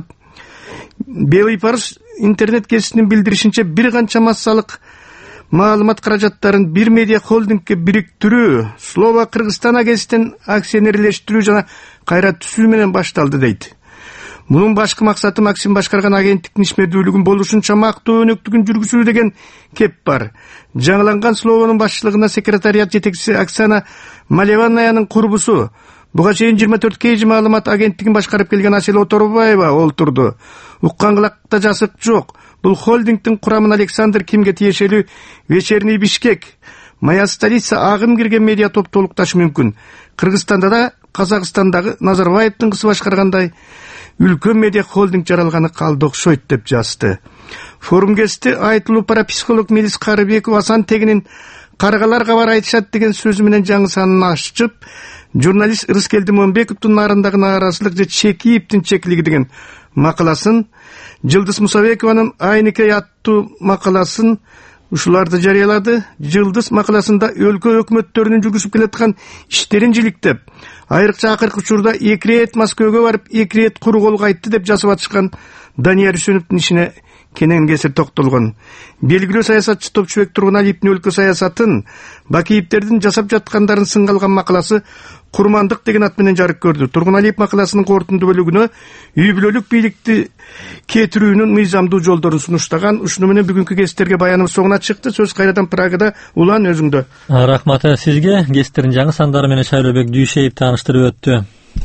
Белыйпарс интернет гезитинин билдиришинче бир канча массалык маалымат каражаттарын бир медиа холдингке бириктирүү, Слово Кыргызстан гезитин акционерлештирүү жана кайра түзүү менен башталды дейт. Мунун башкы максаты Максим башкарган агенттиктин ишмердүүлүгүн болушунча мактуу өнөктүгүн жүргүзүү деген кеп бар. Жаңыланган Словонун башчылыгына секретариат жетекчиси Оксана Малеваннаянын курбусу, буга чейин 24 KG маалымат агенттигин башкарып келген Асель Оторбаева олтурду. Укканлыкта жасык жок. Бул холдингдин курамын Александр Кимге тиешелүү Вечерний Бишкек, Моя столица агым кирген медиа топ толукташы мүмкүн. Кыргызстанда да, Казакстандагы Назарбаевдин кызы башкаргандай үлкөн медиа холдинг жаралганы калды окшойт деп жазды. Форум гезити айтылуу парапсихолог Мелис Карыбеков Асан тегинин каргалар кабар айтышат деген сөзү менен жаңы санын ачып, журналист Ырыскелди Момбековдун нарындагы нааразычылык же Чекиевдин чекилиги деген макаласын, Жылдыз Мусабекованын Айникей аттуу макаласын ушуларды жарыялады. Жылдыз макаласында өлкө өкмөттөрүнүн жүргүзүп келаткан иштерин жиликтеп, айрыкча акыркы учурда 2 рет Москвага барып, 2 рет кургол кайтты деп жазып атышкан Данияр Үсөновдун ишине кенен кесир токтолгон. Белгилүү саясатчы Топчубек Тургуналиевдин өлкө саясатын, Бакиевдердин жасап жаткандарын сынга алган макаласы Курмандык деген ат менен жарык көрдү. Тургуналиев макаласынын кортунду бөлүгүнө үй бүлөлүк бийликти кетирүүнүн мыйзамдуу жолдорун сунуштаган. Ушуну менен бүгүнкү кестерге баяныбыз соңуна чыкты. Сөз кайрадан Прагада. Улан, өзүңдө. Рахмат сизге. Кестердин жаңы сандары менен Шайлообек Дүйшеев тааныштырып өттү.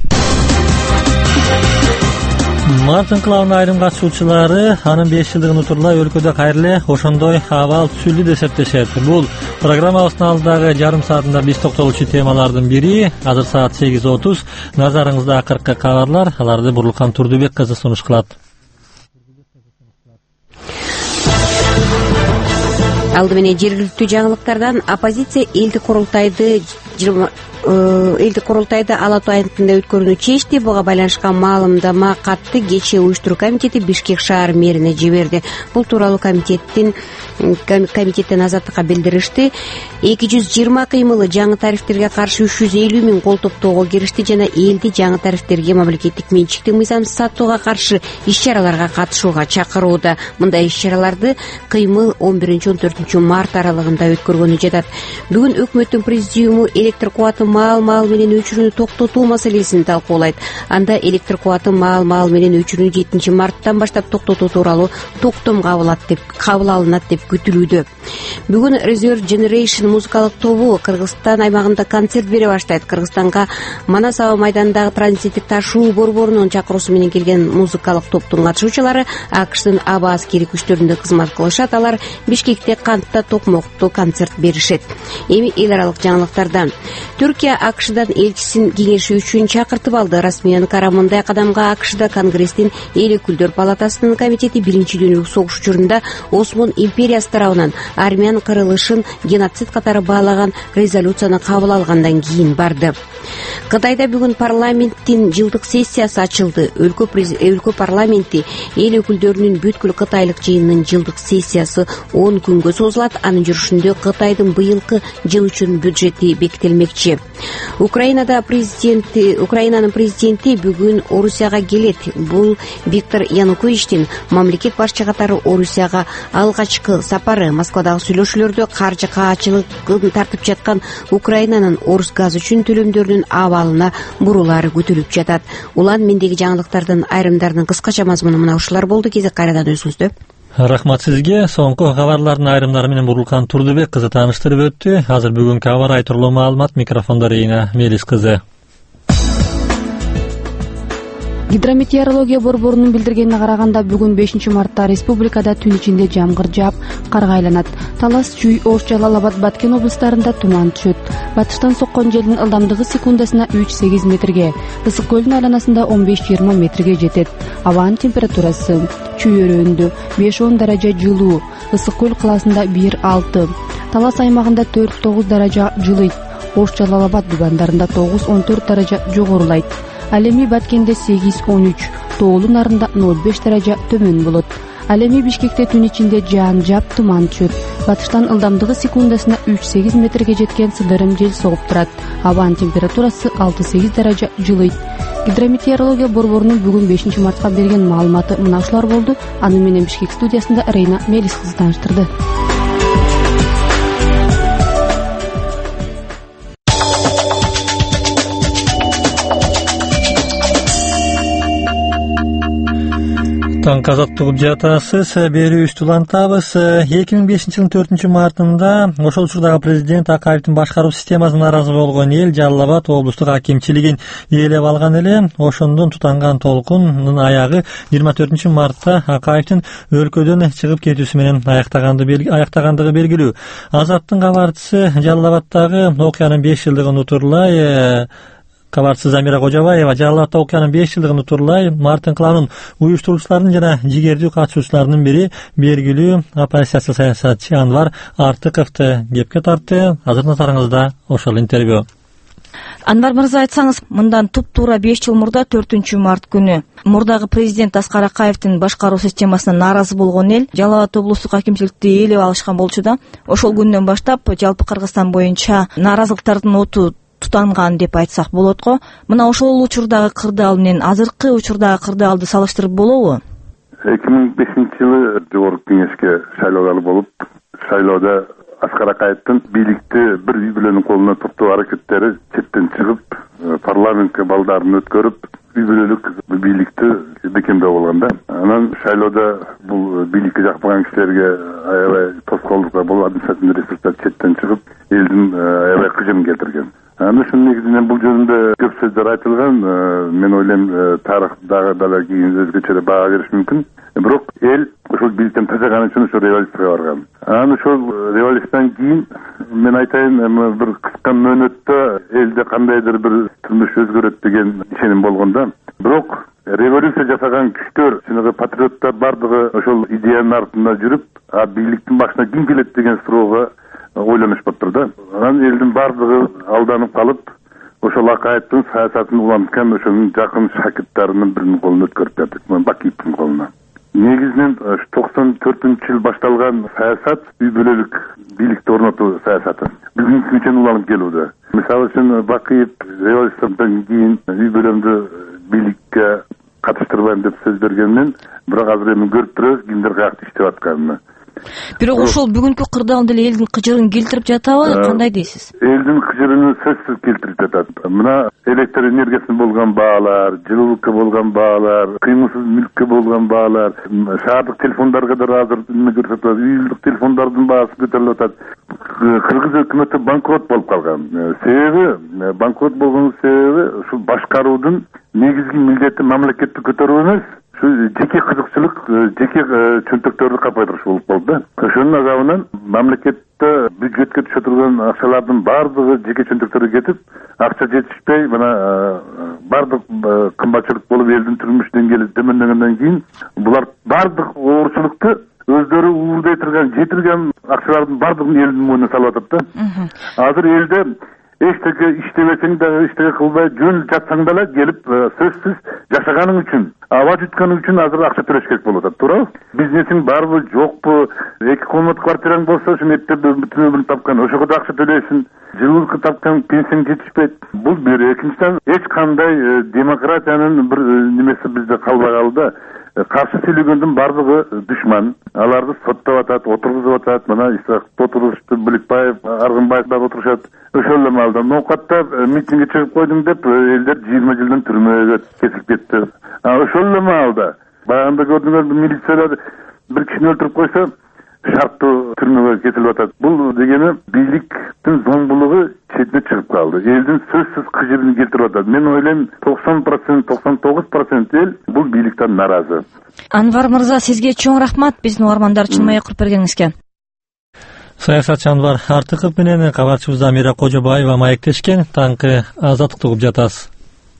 Мартин Клаунун айрым катышуучулары анын 5 жылдыгын утурлай өлкөдө кайрыле ошондой абал түзүлдү деп эсептешет. Бул программабыздын алдыдагы жарым саатында биз токтолчу темалардын бири. Азыр саат 8:30. Назарыңызда акыркы кабарлар. Аларды Бурлукан Турдубек кызы сунуш кылат. Алды менен жергиликтүү жаңылыктардан оппозиция элдик курултайды ала тоо айнтында өткөрүүнү чечти. Буга байланышкан маалымдама катты кечээ уюштуруу комитети Бишкек шаар мэрине жиберди. Бул тууралуу комитеттен азаттыкка билдиришти. 220 кыймылы жаңы тарифтерге каршы 350 миң кол топтоого киришти жана элди жаңы тарифтерге мамлекеттик менчикти мыйзамсыз сатууга каршы иш-чараларга катышууга чакырууда. Мындай иш-чараларды кыймыл 11-14 март аралыгында өткөргөнү жатат. Бүгүн өкмөттүн президиуму электр кубатын маал менен өчүрүүнү токтотуу маселесин талкуулайт. Анда электр кубатын маал менен өчүрүүнү 7 марттан баштап токтотуу тууралуу токтом кабыл алынат деп күтүлүүдө. Бүгүн Reserve Generation музыкалык тобу Кыргызстан аймагында концерт бере баштайт. Кыргызстанга Манас аба майданындагы транзиттик ташуу борборунун чакыруусу менен келген музыкалык топтун катышуучулары АКШтын аба аскери күчтөрүндө кызмат кылышат. Алар Бишкекте кантта токмокту концерт беришет. Эми эл аралык жаңылыктардан. Түркия АКШдан элчисин кеңеши үчүн чакыртып алды. Расмиян Карамундай кадамга АКШда Конгресстин эл өкүлдөр палатасынын комитети 1-дүйнөлүк согуш учурунда Осмон империясы тарабынан армян кырылышын геноцид катары баалаган резолюцияны кабыл алгандан кийин барды. Кытайда бүгүн парламенттин жылдык сессиясы ачылды. Өлкө парламенти эл өкүлдөрүнүн бүткүл кытайлык жыйынынын жылдык сессиясы 10 күнгө созулат. Анын жүрүшүндө Кытайдын быйылкы жыл үчүн бюджети бекитилмекчи. Украинанын президенти бүгүн Орусияга келет. Бул Виктор Януковичтин мамлекет башчы катары Орусияга алгачкы сапары. Москвадагы сүйлөшүүлөрдө каржы каачылыгын тартып жаткан Украинанын орус газ үчүн төлөмдөрүнүн абалына бурулары күтүлүп жатат. Улан, мендеги жаңылыктардын айрымдарынын кыскача мазмуну мына ушулар болду. Кезек кайрадан өзүңүздө. Рахмат сизге. Соңку кабарлардын айрымдары менен Бурлукан Турдубек кызы тааныштырып өттү. Азыр бүгүнкү кабар айтырлуу маалымат. Микрофондо Рейна Мелис кызы. Гидрометеорология борборунун билдиргенине караганда бүгүн 5 мартта республикада түн ичинде жамгыр жаап, карга айланат. Талас, Чүй, Ош, Жалал Абад, Баткен облустарында туман түшөт. Батыштан соккон желдин ылдамдыгы секундасына 3-8 метрге, Ысык көлдүн айланасында 15-20 метрге жетет. Абанын температурасы: Чүй өрөөндө 5-10 даража жылуу, Ысык көл калаасында 1-6, Талас аймагында 4-9 даража жылыйт. Ош, Жалал Абад дубандарында 9-14 даража жогорулайт. Ал эми Баткенде 8-13, Тоолу нарында 0,5 даража төмөн болот. Ал эми Бишкекте түн ичинде жаан жаап, туман түшөт. Батыштан ылдамдыгы секундасына 3-8 метрге жеткен сыдырым жел согуп турат. Абанын температурасы 6-8 даража жылыйт. Гидрометеорология борборунун бүгүн 5 мартка берген маалыматы мына ушулар болду. Аны менен Бишкек студиясында Рейна Мелис кызы тааныштырды. Таң азаттык жатасыз, берүүбүздү улантабыз. 2005 жылдын 4 мартында ошол учурдагы президент Акаевдин башкаруу системасына нааразы болгон эл Жалал Абад облустук акимчилигин ээлеп алган эле. Ошондон тутанган толкундун аягы 24 мартта Акаевдин өлкөдөн чыгып кетүүсү менен аяктагандыгы белгилүү. Азаттын кабарчысы Жалал Абаддагы окуянын 5 жылдыгын утурлай кабарчысы Замира Кожобаева Жалал Абадда окуянын 5 жылдыгын утурлай Мартин Клаунун уюштуруучуларынын жана жигердүү катышуучуларынын бири белгилүү оппозициялык саясатчы Анвар Артыковду кепке тартты. Азыр назарыңызда ошол интервью. Анвар мырза, айтсаңыз, мындан туп-туура 5 жыл мурда 4 март күнү мурдагы президент Аскар Акаевдин башкаруу системасына нааразы болгон эл Жалал Абад облустук акимчиликти ээлеп алышкан болчу да. Ошол күндөн баштап жалпы Кыргызстан боюнча нааразылыктардын оту тутанган деп айтсак болот го. Мына ошол учурдагы кырдаал менен азыркы учурдагы кырдаалды салыштырып болобу? 2005-жылы Жогорку Кеңешке шайлоо болуп, шайлоодо Аскар Акаевдин бийликти бир үй бүлөнүн колуна топтоо аракеттери четтен чыгып, парламентке балдарын өткөрүп, үй бүлөлүк бийликти бекемдөө болгон да. Анан шайлоодо бул бийликке жакпаган кишилерге аябай тоскоолдук болуп, административдик ресурстар четтен чыгып, элдин аябай кыжымын келтирген. Анан ушунун негизинен бул жөнүндө көп сөздөр айтылган. Мен ойлойм, тарыхтагы дагы кийин өзгөчө баа бериш мүмкүн. Бирок эл ошол бийликтен тажаган үчүн ошол революцияга барган. Анан ошол революциядан кийин мен айтайын, бир кыска мөөнөттө элде кандайдыр бир турмуш өзгөрөт деген ишеним болгон да. Бирок революция жасаган күчтөр, жанагы патриоттор бардыгы ошол идеянын артында жүрүп, бийликтин башына ким келет деген суроого ойлонушпаптыр да. Анан элдин бардыгы алданып калып, ошол Акаевдин саясатын уланткан ошонун жакын шакирттарынын биринин колуна өткөрүп бердик, Бакиевдин колуна. Негизинен 94-жыл башталган саясат үй бүлөлүк бийликти орнотуу саясаты бүгүнкү күнчө уланып келүүдө. Мисалы үчүн Бакиев революциядан кийин үй бүлөмдү бийликке катыштырбайм деп сөз бергенмен, бирок азыр эми көрүп турабыз кимдер каякта иштеп атканын. Бирок ошол бүгүнкү кырдаал деле элдин кыжырын келтирип жатабы? Кандай дейсиз? Элдин кыжырын сөзсүз келтирип жатат. Мына электр энергиясына болгон баалар, жылуулукка болгон баалар, кыймылсыз мүлккө болгон баалар, шаардык телефондарга да азыр эме көрсөтүп атат, үйлүк телефондордун баасы көтөрүлүп атат. Кыргыз өкмөтү банкрот болуп калган. Себеби, банкрот болгон себеби ушул башкаруудун негизги милдети мамлекетти көтөрүү эмес, жеке кызыкчылык, жеке чөнтөктөрдү капай туруш болуп калды. Ошонун азабынан мамлекетте бюджетке түшө турган акчалардын бардыгы жеке чөнтөктөргө кетип, акча жетишпей, мына бардык кымбатчылык болуп, элдин турмуш деңгээли төмөндөгөндөн кийин булар бардык оорчулукту өздөрү уурдай турган, жетирген акчалардын бардыгын элдин мойнуна салып атат да. Азыр элде эчтеке иштебесең дагы, эчтеке кылбай жөн жатсаң дагы келип сөзсүз жашаганың үчүн, аба жүткөнүң үчүн азыр акча төлөш керек болуп атат, туурабы? Бизнесиң барбы, жокпу, 2 комнат квартираң болсо, ошону эптеп бүтүн өмүрүн тапкан, ошого да акча төлөйсүң, жылуулукка тапкан пенсияң жетишпейт. Бул бир. Экинчиден, эч кандай демократиянын бир немеси бизде калбай калды. Каршы сүйлөгөндүн бардыгы душман. Аларды соттоп атат, отургузуп атат. Мына Исак Тотурушты, Буликбаев, Аргынбаев да отурушат. Ошол эле маалда ноокаттап митингге чыгып койдуң деп элдер 20 жылдан түрмөгө кетип кетти. Ошол эле маалда баягында көрдүңөр, милициялар бир кишини өлтүрүп койсо, шарттуу түрмөгө кетилип атат. Бул дегени бийликтин зомбулугу четине чыгып калды. Элдин сөзсүз кыжырын келтирип атат. Мен ойлойм 90%, 99% эл бул бийликтен нааразы. Анвар мырза, сизге чоң рахмат биздин угармандар үчүн маек куруп бергениңизге. Саясатчы Анвар Артыков менен кабарчыбыз Амира Кожобаева маектешкен. Таңкы азаттыкты угуп жатасыз.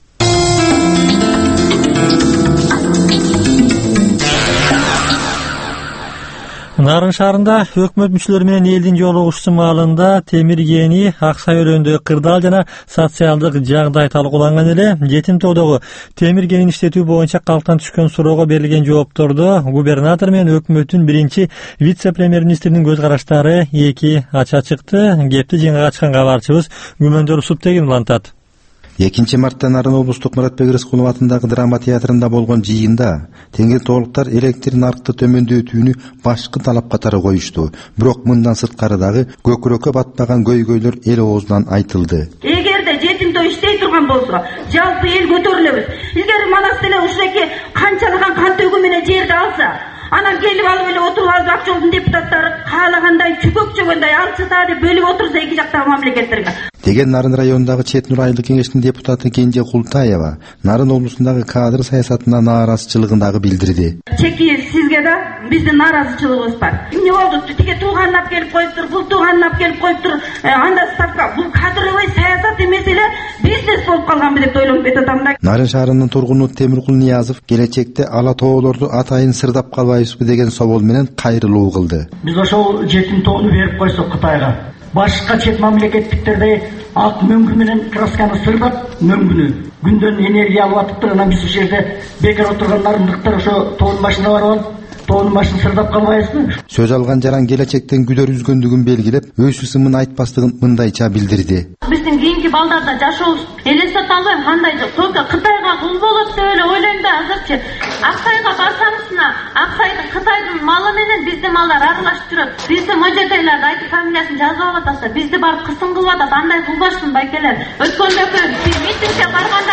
Нарын шаарында өкмөт мүчөлөрү менен элдин жолугушуусу маалында темир кээни, Аксай өрөөндөгү кырдаал жана социалдык жагдай талкууланган эле. Жетим тоодогу темир кээнин иштетүү боюнча калктан түшкөн суроого берилген жооптордо губернатор менен өкмөттүн биринчи вице-премьер-министринин көз караштары эки ача чыкты. Кепти жыйынга катышкан кабарчыбыз Күмөндөр Субтегин улантат. 2 мартта Нарын облустук Муратбек Рыскулов атындагы драма театрында болгон жыйында теңир тоолуктар электр наркты төмөндөтүүнү башкы талап катары коюшту. Бирок мындан сырткары дагы көкүрөккө батпаган көйгөйлөр эл оозунан айтылды. Эгерде жетим той иштей турган болсо, жалпы эл көтөрүлөбүз. Илгери манас деле ушунаки канчалаган кан төгүү менен жерди алса, анан келип алып эле отуруп алып ак жолдун депутаттары каалагандай чүкөк жөгөндөй алчыта деп бөлүп отурса эки жактагы мамлекеттерге деген Нарын районундагы Чет Нур айылдык кеңештин депутаты Кенже Култаева Нарын облусундагы кадр саясатына нааразычылыгын дагы билдирди. Чеки сизге да биздин нааразычылыгыбыз бар. Эмне болду? Тиге тууганын алып келип коюптур, бул тууганын алып келип коюптур. Анда ставка бул кадровый саясат эмес эле бизнес болуп калганбы деп ойлонуп кетем да. Нарын шаарынын тургуну Темиркул Ниязов келечекте ала тоолорду атайын сырдап калбайбызбы деген собол менен кайрылуу кылды. Биз ошол жетим тоону берип койсок Кытайга, башка чет мамлекеттиктерде ак мөңгү менен красканы сырдап мөңгүнү күндөн энергия алып атыптыр. Анан биз ушул жерде бекер отургандар мындыктар ошо тоонун башына барып алып тоонун башын сырдап калбайбызбы? Сөз алган жаран келечектен күдөр үзгөндүгүн белгилеп, өз ысымын айтпастыгын мындайча билдирди. Биздин кийинки балдарда жашообуз элестете албайм кандай только Кытайга кул болот деп эле ойлойм да азырчы. Аксайга барсаңызна, Аксайдын Кытайдын малы менен биздин малдар аралашып жүрөт. Бизди можекейлерди айтып фамилиясын жазып атаса, бизди барып кысым кылып атат. Андай кылбаштын байкелер. Өткөндө митингге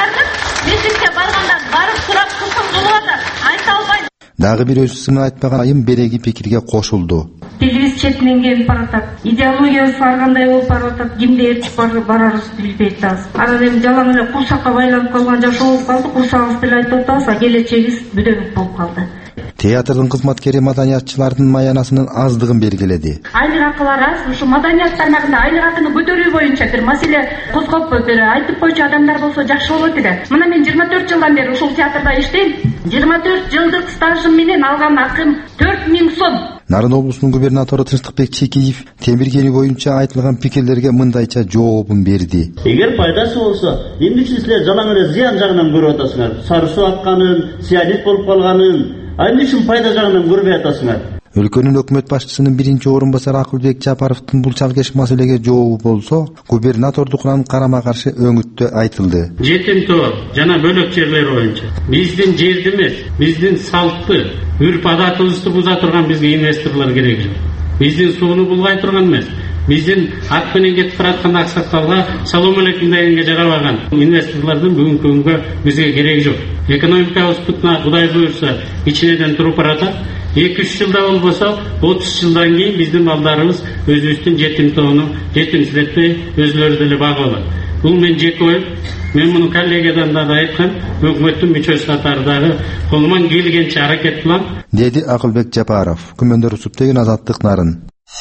баргандар барып сурап кысым кылып атат. Айта албайм. Дагы бир өз ысымын айтпаган айым береги пикирге кошулду. Тилибиз четинен келип баратат. Идеологиябыз ар кандай болуп баратат. Кимди ээрчип барарыбызды билбей атабыз. Анан эми жалаң эле курсакка байланып калган жашоо болуп калды. Курсагыбыз деле айтып атабыз, а келечегибиз бүдөк болуп калды. Театрдын кызматкери маданиятчылардын маянасынын аздыгын белгиледи. Айлык акылар аз, ушу маданият тармагында айлык акыны көтөрүү боюнча бир маселе козгоп бир айтып койчу адамдар болсо жакшы болот эле. Мына мен 24 жылдан бери ушул театрда иштейм. 24 жылдык стажым менен алган акым 4000 сом. Нарын облусунун губернатору Тынчтыкбек Чекиев темир кени боюнча айтылган пикирлерге мындайча жообун берди. Эгер пайдасы болсо, эмне үчүн силер жалаң эле зыян жагынан көрүп атасыңар? Сары суу атканын, цианид болуп калганын, эмне үчүн пайда жагынан көрбөй атасыңар? Өлкөнүн өкмөт башчысынын биринчи орун басары Акылбек Жапаровдун бул чалкеш маселеге жообу болсо, губернатордукунан карама каршы өңүттө айтылды. Жетим тоо жана бөлөк жерлер боюнча биздин жерди эмес, биздин салтты, үрп адатыбызды буза турган бизге инвесторлор керек жок. Биздин сууну булгай турган эмес, биздин ат менен кетип бараткан аксакалга салом алейкум дегенге жарабаган инвесторлордун бүгүнкү күнгө бизге кереги жок. Экономикабыз бутуна Кудай буйрса ичинеден туруп баратат. 2-3 жылда болбосо 30 жылдан кийин биздин балдарыбыз өзүбүздүн жетим тоону жетимсиретпей өзүлөрү деле багып алат. Бул мен жеке оюм. Мен муну коллегиядан да айткам, өкмөттүн мүчөсү катарындагы колуман келгенче аракет кылам, деди Акылбек Жапаров. Күмөндөр Усуптеген, Азаттык, Нарын.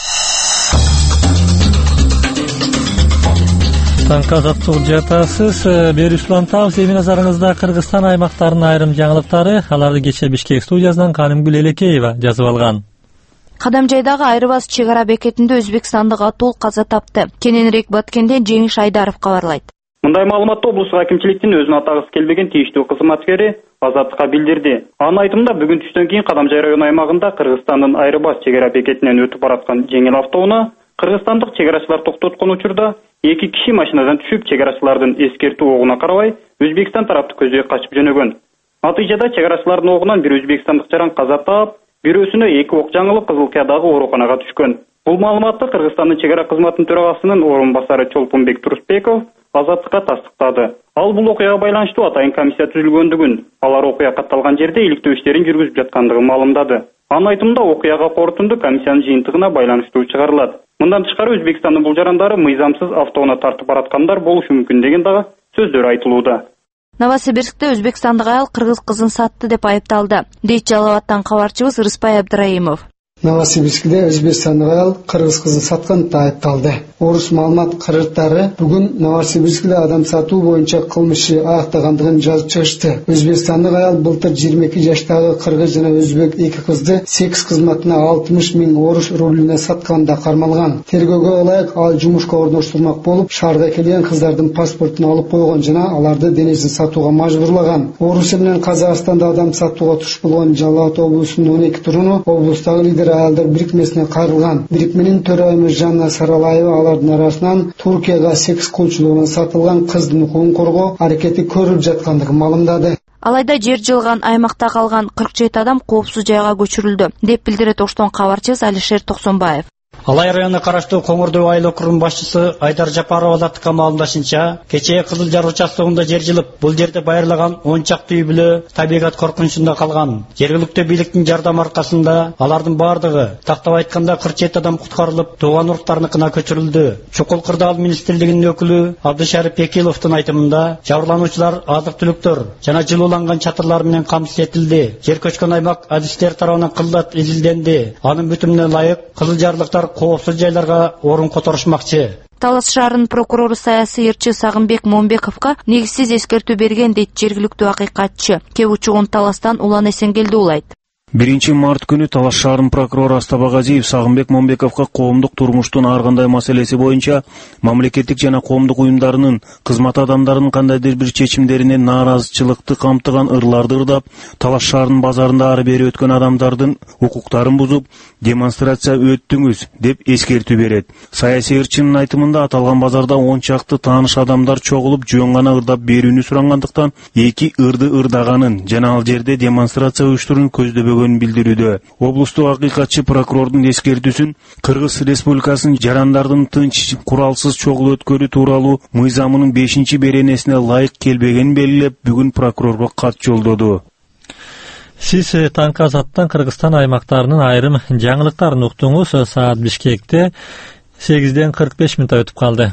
Таңка азаттык жатасыз. Бери улантабыз. Эми назарыңызда Кыргызстан аймактарынын айрым жаңылыктары. Аларды кечээ Бишкек студиясынан Канымгүл Элекеева жазып алган. Кадамжайдагы Айрыбас чек ара бекетинде өзбекстандык атол каза тапты. Кененирээк Баткенден Жеңиш Айдаров кабарлайт. Мындай маалыматты облустук акимчиликтин өзүнө атагысы келбеген тийиштүү кызматкери Азаттыкка билдирди. Анын айтымында бүгүн түштөн кийин Кадамжай району аймагында Кыргызстандын Айрыбас чек ара бекетинен өтүп бараткан жеңил автоунаа кыргызстандык чек арачылар токтоткон учурда 2 киши машинадан түшүп, чек арачылардын эскертүү огуна карабай Өзбекстан тарапты көздөй качып жөнөгөн. Натыйжада чек арачылардын огунан бир өзбекстандык жаран каза таап, бирөөсүнө 2 ок жаңылып Кызылкаядагы ооруканага түшкөн. Бул маалыматты Кыргызстандын чек ара кызматынын төрагасынын орун басары Чолпонбек Турусбеков Азаттыкка тастыктады. Ал бул окуяга байланыштуу атайын комиссия түзүлгөндүгүн, алар окуя катталган жерде иликтөө иштерин жүргүзүп жаткандыгын маалымдады. Анын айтымында окуяга корутунду комиссиянын жыйынтыгына байланыштуу чыгарылат. Мындан тышкары Өзбекстандын бул жарандары мыйзамсыз автоунаа тартып бараткандар болушу мүмкүн деген дагы сөздөр айтылууда. Новосибирскте өзбекстандык аял кыргыз кызын сатты деп айыпталды, дейт Жалал Абадтан кабарчыбыз Рыспай Абдыраимов. Новосибирскте өзбекстандык аял кыргыз кызын саткан айыпталды. Орус маалымат кыргыздары бүгүн Новосибирскте адам сатуу боюнча кылмышы аяктагандыгын жазып чыгышты. Өзбекстандык аял былтыр 22 жаштагы кыргыз жана өзбек 2 кызды секс кызматына 60 000 орус рублине сатканда кармалган. Тергөөгө ылайык ал жумушка орноштурмак болуп, шаарга келген кыздардын паспортун алып койгон жана аларды денесин сатууга мажбурлаган. Орусия менен Казакстанда адам сатууга туш болгон Жалал Абад облусунун 12 туруну облустагы лидер аялдар бирикмесине кайрылган. Бирикменин төрайымы Жанна Саралаева алардын арасынан Туркияга секс кылчылыгына сатылган кыздын укугун коргоо аракети көрүлүп жаткандыгын маалымдады. Алайда жер жылган аймакта калган 47 адам коопсуз жайга көчүрүлдү, деп билдирет Оштон кабарчыбыз Алишер Токсонбаев. Алай районуна караштуу Коңурдуу айыл округунун башчысы Айдар Жапаров Азаттыкка маалымдашынча, кечээ Кызыл Жар участогунда жер жылып, бул жерде байырлаган 10 чакты үй бүлө табигат коркунучунда калган. Жергиликтүү бийликтин жардамы аркасында алардын бардыгы, тактап айтканда 47 адам куткарылып, тууган уруктарыныкына көчүрүлдү. Чукул Кырдаал министрлигинин өкүлү Абдышарып Пекиловдун айтымында, жабырлануучулар азык-түлүктөр жана жылууланган чатырлар менен камсыз этилди. Жер көчкөн аймак адистер тарабынан кылдат изилденди. Анын бүтүнүнө ылайык Кызыл Жарлыктар коопсуз жайларга орун которушмакчы. Талас шаарынын прокурору саясий ырчы Сагынбек Момбековго негизсиз эскертүү берген дейт жергиликтүү акыйкатчы. Кеп учугун Таластан Улан Эсенгелди улайт. 1-март күнү Талаш шаарынын прокурору Астабагазиев Сагынбек Момбековго коомдук турмуштун ар кандай маселеси боюнча мамлекеттик жана коомдук уюмдарынын кызмат адамдарынын кандайдыр бир чечимдерине нааразычылыкты камтыган ырларды ырдап, Талаш шаарынын базарында ары бери өткөн адамдардын укуктарын бузуп, демонстрация өттүңүз деп эскертүү берет. Саясий ырчынын айтымында аталган базарда 10 чакты тааныш адамдар чогулуп жөн гана ырдап берүүнү сурангандыктан эки ырды ырдаганын жана ал жерде демонстрация уюштуруун көздөбөгөнүн билдирүүдө. Облустук акыйкатчы прокурордун эскертүүсүн Кыргыз Республикасынын жарандардын тынч, куралсыз чогуу өткөрүү тууралуу мыйзамынын 5-беренесине ылайык келбегенин белгилеп, бүгүн прокурорго кат жолдоду. Сиз таңкы азаттан Кыргызстан аймактарынын айрым жаңылыктарын уктуңуз. Саат Бишкекте 8:45 өтүп калды.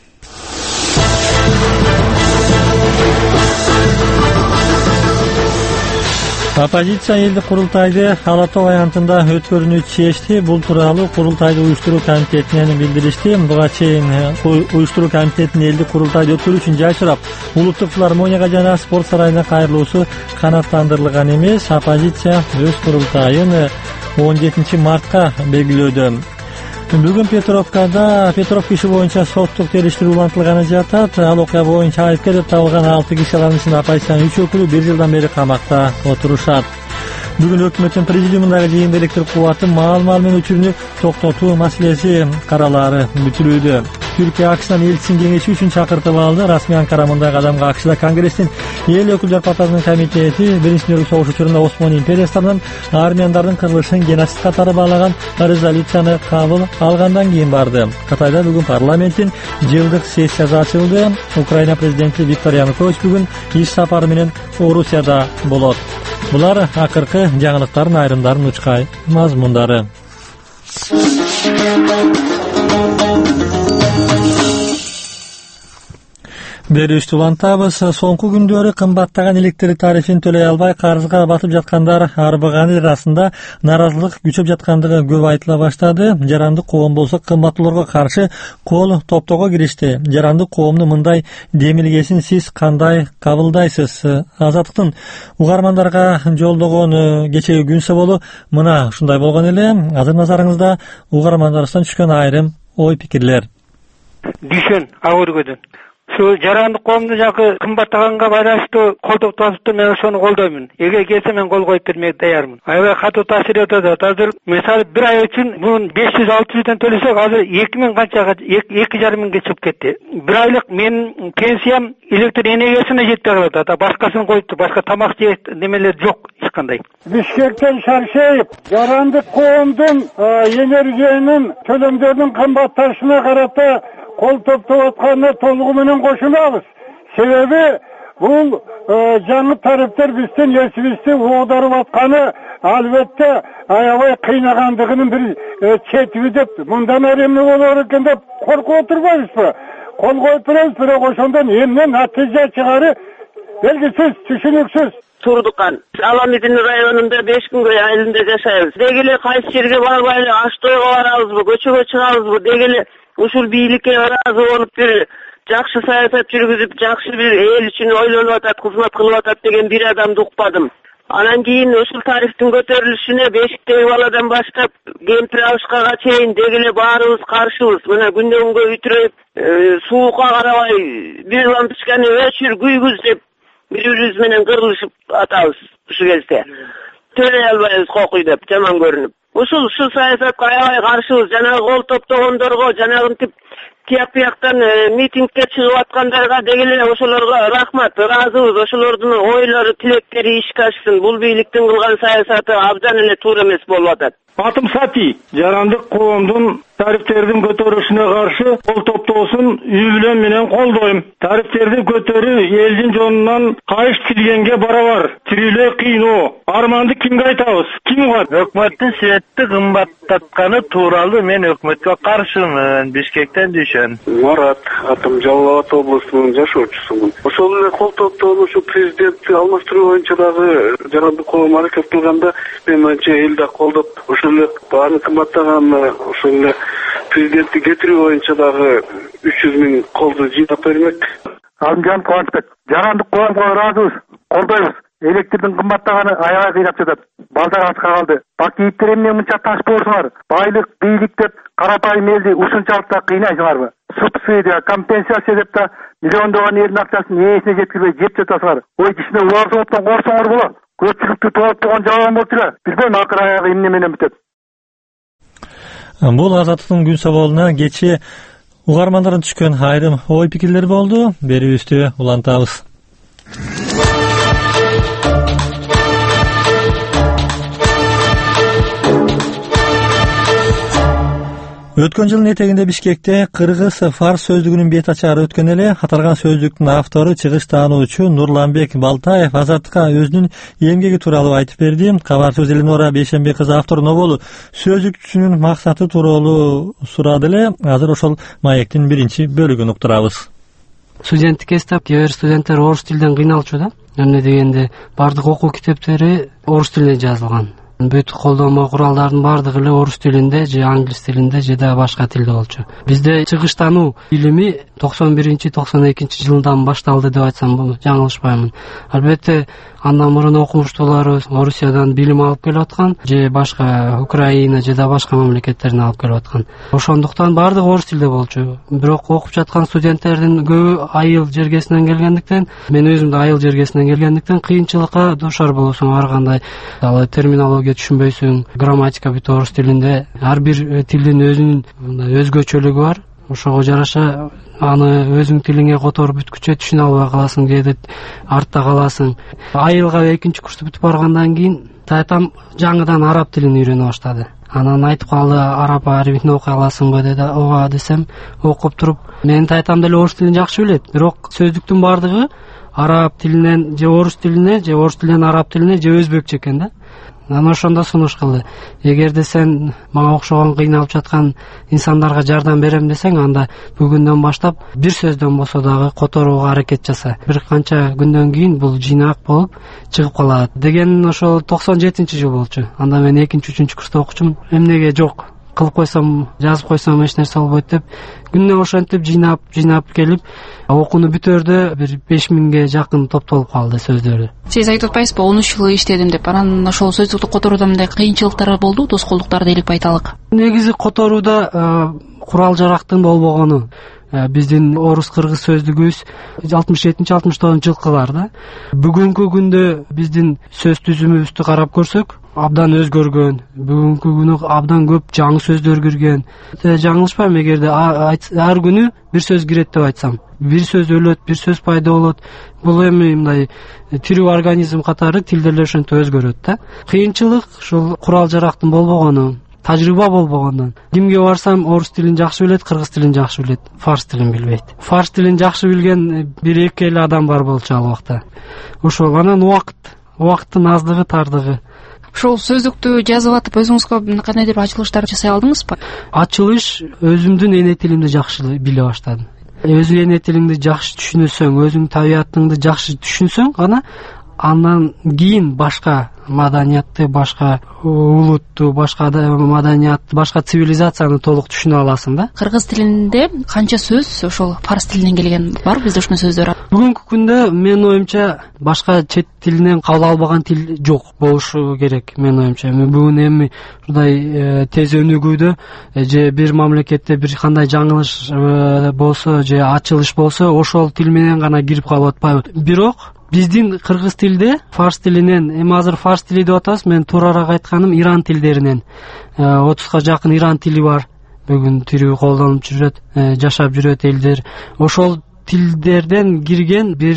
Оппозиция элдик курултайды Ала Тоо аянтында өткөрүүнү чечти. Бул тууралуу курултайды уюштуруу комитетинен билдиришти. Буга чейин уюштуруу комитетинин элдик курултайды өткөрүү үчүн жай сурап, улуттук филармонияга жана спорт сарайына кайрылуусу канааттандырылган эмес. Оппозиция өз курултайын 17 мартка белгилөөдө. Бүгүн Петровка иши боюнча соттук териштирүү улантылганы жатат. Ал окуя боюнча айыпкер деп табылган 6 киши, алардын ичинде оппозициянын 3 өкүлү 1 жылдан бери камакта отурушат. Бүгүн өкмөттүн президиумундагы жыйында электр кубаты маал-маал менен өчүрүүнү токтотуу маселеси каралаары бүтүрүүдө. Түркия АКШтан элчисин кеңеши үчүн чакыртып алды. Расмий Анкара мындай кадамга АКШда Конгресстин эл өкүлдөр палатасынын комитети Биринчи Дүнүйүлүк согуш учурунда Осмон империясынан армяндардын кырылышын геноцид катары баалаган резолюцияны кабыл алгандан кийин барды. Кытайда бүгүн парламенттин жылдык сессиясы ачылды. Украина президенти Виктор Янукович бүгүн иш сапары менен Орусияда болот. Булар акыркы жаңылыктардын айрымдарын учкай мазмундары. Берүүбүздү улантабыз. Соңку күндөрү кымбаттаган электр тарифин төлөй албай карызга батып жаткандар арбыганы арасында нааразылык күчөп жаткандыгы көп айтыла баштады. Жарандык коом болсо кымбаттууларга каршы кол топтоого киришти. Жарандык коомдун мындай демилгесин сиз кандай кабылдайсыз? Азаттыктын угармандарга жолдогон кечеги күн соболу мына ушундай болгон эле. Азыр назарыңызда угармандарыбыздан түшкөн айрым ой пикирлер. Дүйшөн Агыргөдөн. Жарандык коомду жакы кымбаттаганга байланыштуу колдоп атыптыр, мен ошону колдоймун. Эгер келсе мен кол коюп бермекке даярмын. Аябай катуу таасир этип атат. Азыр мисалы бир ай үчүн мунун 500-600 төлөсөк, азыр 2000 канчага 2,5 миңге чыгып кетти. Бир айлык менин пенсиям электр энергиясына жетпей калат. Башкасын коюпту, башка тамак жеп немелер жок эч кандай. Бишкектен Шаршеев, жарандык коомдун энергиянын төлөмдөрүнүн кымбатташына карата кол топтоп атканына толугу менен кошулабыз. Себеби бул жаңы тарифтер биздин эсибизди оодарып атканы албетте аябай кыйнагандыгынын бир четиби деп, мындан ары эмне болор экен деп коркуп отурбайбызбы? Кол коюп беребиз, бирок ошондон эмне натыйжа чыгары белгисиз, түшүнүксүз. Турдукан. Аламидин районунда 5 күнгөй айылында жашайбыз. Дегеле кайсы жерге барбайлы аш тойго барабызбы, көчөгө чыгабызбы, дегеле ушул бийликке ыраазы болуп бир жакшы саясат жүргүзүп, жакшы бир эл үчүн ойлонуп атат, кызмат кылып атат деген бир адамды укпадым. Анан кийин ушул тарифтин көтөрүлүшүнө бешиктеги баладан баштап кемпир абышкага чейин дегеле баарыбыз каршыбыз. Мына күндөн күнгө үтүрөйүп, суукка карабай бир лампочканы өчүр, күйгүз деп бири-бирибиз менен кырылышып атабыз ушул кезде. Төлөй албайбыз кокуй деп, жаман көрүнүп. Ушул саясатка аябай каршыбыз. Жанагы кол топтогондорго, жанагынтип тияк бияктан митингке чыгып аткандарга дегеле ошолорго рахмат, ыраазыбыз. Ошолордун ойлору, тилектери ишке ашсын. Бул бийликтин кылган саясаты абдан эле туура эмес болуп атат. Атым Сати, жарандык коомдун тарифтердин көтөрүлүшүнө каршы кол топтоосун үй менен колдойм. Тарифтерди көтөрүү элдин жонунан кайыш тилгенге барабар. Тирүүлөө кыйноо. Арманды кимге айтабыз? Ким бар? Өкмөттүн светти кымбаттатканы тууралуу мен өкмөткө каршымын. Бишкектен Дүйшөн. Марат, атым Жалал Абад облусунун жашоочусумун. Ошол эле кол топтоонун ушу президентти алмаштыруу боюнча дагы жарандык коом аракет кылганда мен менче эл да колдоп ошол эле бааны кымбаттаганына ошол эле президентти кетирүү боюнча дагы 300 миң колду жыйнап бермек. Алымжан Кубанычбек, жарандык коомго ыраазыбыз, колдойбуз. Электрдин кымбаттаганы аябай кыйнап жатат. Балдар ачка калды. Бакиевтер эмне мынча таш болсуңар? Байлык, бийлик деп карапайым элди ушунчалык да кыйнайсыңарбы? Субсидия, компенсация деп да миллиондогон элдин акчасын ээсине жеткирбей жеп жатасыңар. Ой, кичине убарсоңоптон корсоңор болот. Көпчүлүктү тоолоп болгон жаган болчу эле. Билбейм акыры аягы эмне менен бүтөт. Бул Азаттыктын күн соболуна кечээ угармандардын түшкөн айрым ой пикирлер болду. Берүүбүздү улантабыз. Өткөн жылдын этегинде Бишкекте кыргыз фарс сөздүгүнүн бет ачары өткөн эле. Аталган сөздүктүн автору чыгыш таануучу Нурланбек Балтаев Азаттыкка өзүнүн эмгеги тууралуу айтып берди. Кабар сөз Эленора Бейшенбек кызы автордун оболу сөздүктүнүн максаты тууралуу сурады эле. Азыр ошол маектин биринчи бөлүгүн уктурабыз. Студенттик кезде кээ бир студенттер орус тилден кыйналчу да. Эмне дегенде бардык окуу китептери орус тилинде жазылган. Бүт колдонмо куралдардын бардыгы эле орус тилинде же англис тилинде же да башка тилде болчу. Бизде чыгыштануу илими 91-92 жылдан башталды деп айтсам жаңылышпаймын. Албетте андан мурун окумуштууларыбыз Орусиядан билим алып келип аткан, же башка Украина же да башка мамлекеттерден алып келип аткан. Ошондуктан бардыгы орус тилде болчу. Бирок окуп жаткан студенттердин көбү айыл жергесинен келгендиктен, мен өзүм да айыл жергесинен келгендиктен кыйынчылыкка дуушар болосуң. Ар кандай терминология түшүнбөйсүң, грамматика бүт орус тилинде. Ар бир тилдин өзүнүн өзгөчөлүгү бар. Ошого жараша аны өзүң тилиңе которуп бүткүчө түшүнө албай каласың, кээде артта каласың. Айылга 2-курсту бүтүп баргандан кийин тайтам жаңыдан араб тилин үйрөнө баштады. Анан айтып калды, араб арифин окуй аласыңбы деди. Ооба десем, окуп туруп, менин тайтам деле орус тилин жакшы билет, бирок сөздүктүн бардыгы араб тилинен же орус тилине, же орус тилинен араб тилине, же өзбекче экен да. Анан ошондо сунуш кылды. Эгерде сен мага окшогон кыйналып жаткан инсандарга жардам берем десең, анда бүгүндөн баштап бир сөздөн болсо дагы которууга аракет жаса. Бир канча күндөн кийин бул жыйнак болуп чыгып калат деген ошол 97-жыл болчу. Анда мен 2-3 курста окучумун. Эмнеге жок, кылып койсом, жазып койсом эч нерсе болбойт деп күнүнө ошентип жыйнап келип, окууну бүтөрдө бир 5000ге жакын топтолуп калды сөздөрү. Сиз айтып атпайсызбы, 13 жыл иштедим деп. Анан ошол сөздүктү которууда мындай кыйынчылыктар болду, тоскоолдуктар дейлик айталык. Негизи которууда курал жарактын болбогону. Биздин орус-кыргыз сөздүгүбүз 67-69 жылкылар да. Бүгүнкү күндө биздин сөз түзүмүбүздү карап көрсөк, абдан өзгөргөн. Бүгүнкү күнү абдан көп жаңы сөздөр кирген. Жаңылышпайм, эгерде ар күнү бир сөз кирет деп айтсам. Бир сөз өлөт, бир сөз пайда болот. Бул эми мындай тирүү организм катары тилдер эле ошентип өзгөрөт да. Кыйынчылык ушул курал жарактын болбогону, тажрыйба болбогондон. Кимге барсам орус тилин жакшы билет, кыргыз тилин жакшы билет, фарс тилин билбейт. Фарс тилин жакшы билген 1-2 эле адам бар болчу ал убакта. Ошол анан убакыттын аздыгы, тардыгы. Ошол сөздүктү жазып атып өзүңүзгө кандайдыр ачылыштар жасай алдыңызбы? Ачылыш өзүмдүн эне тилимди жакшы биле баштадым. Өзүң эне тилиңди жакшы түшүнсөң, өзүң табиятыңды жакшы түшүнсөң гана андан кийин башка маданиятты, башка улутту, башка маданиятты, башка цивилизацияны толук түшүнө аласың да. Кыргыз тилинде канча сөз ошол фарс тилинен келген бар бизде ошол сөздөр? Бүгүнкү күндө менин оюмча башка чет тилинен кабыл албаган тил жок болушу керек менин оюмча. Бүгүн эми ушундай тез өнүгүүдө же бир мамлекетте бир кандай жаңылыш болсо же ачылыш болсо ошол тил менен гана кирип калып атпайбы. Бирок биздин кыргыз тилде фарс тилинен, эми азыр фарс тили деп атабыз, мен туурараак айтканым иран тилдеринен 30га жакын иран тили бар. Бүгүн тирүү колдонуп жүрөт, жашап жүрөт элдер. Ошол тилдерден кирген бир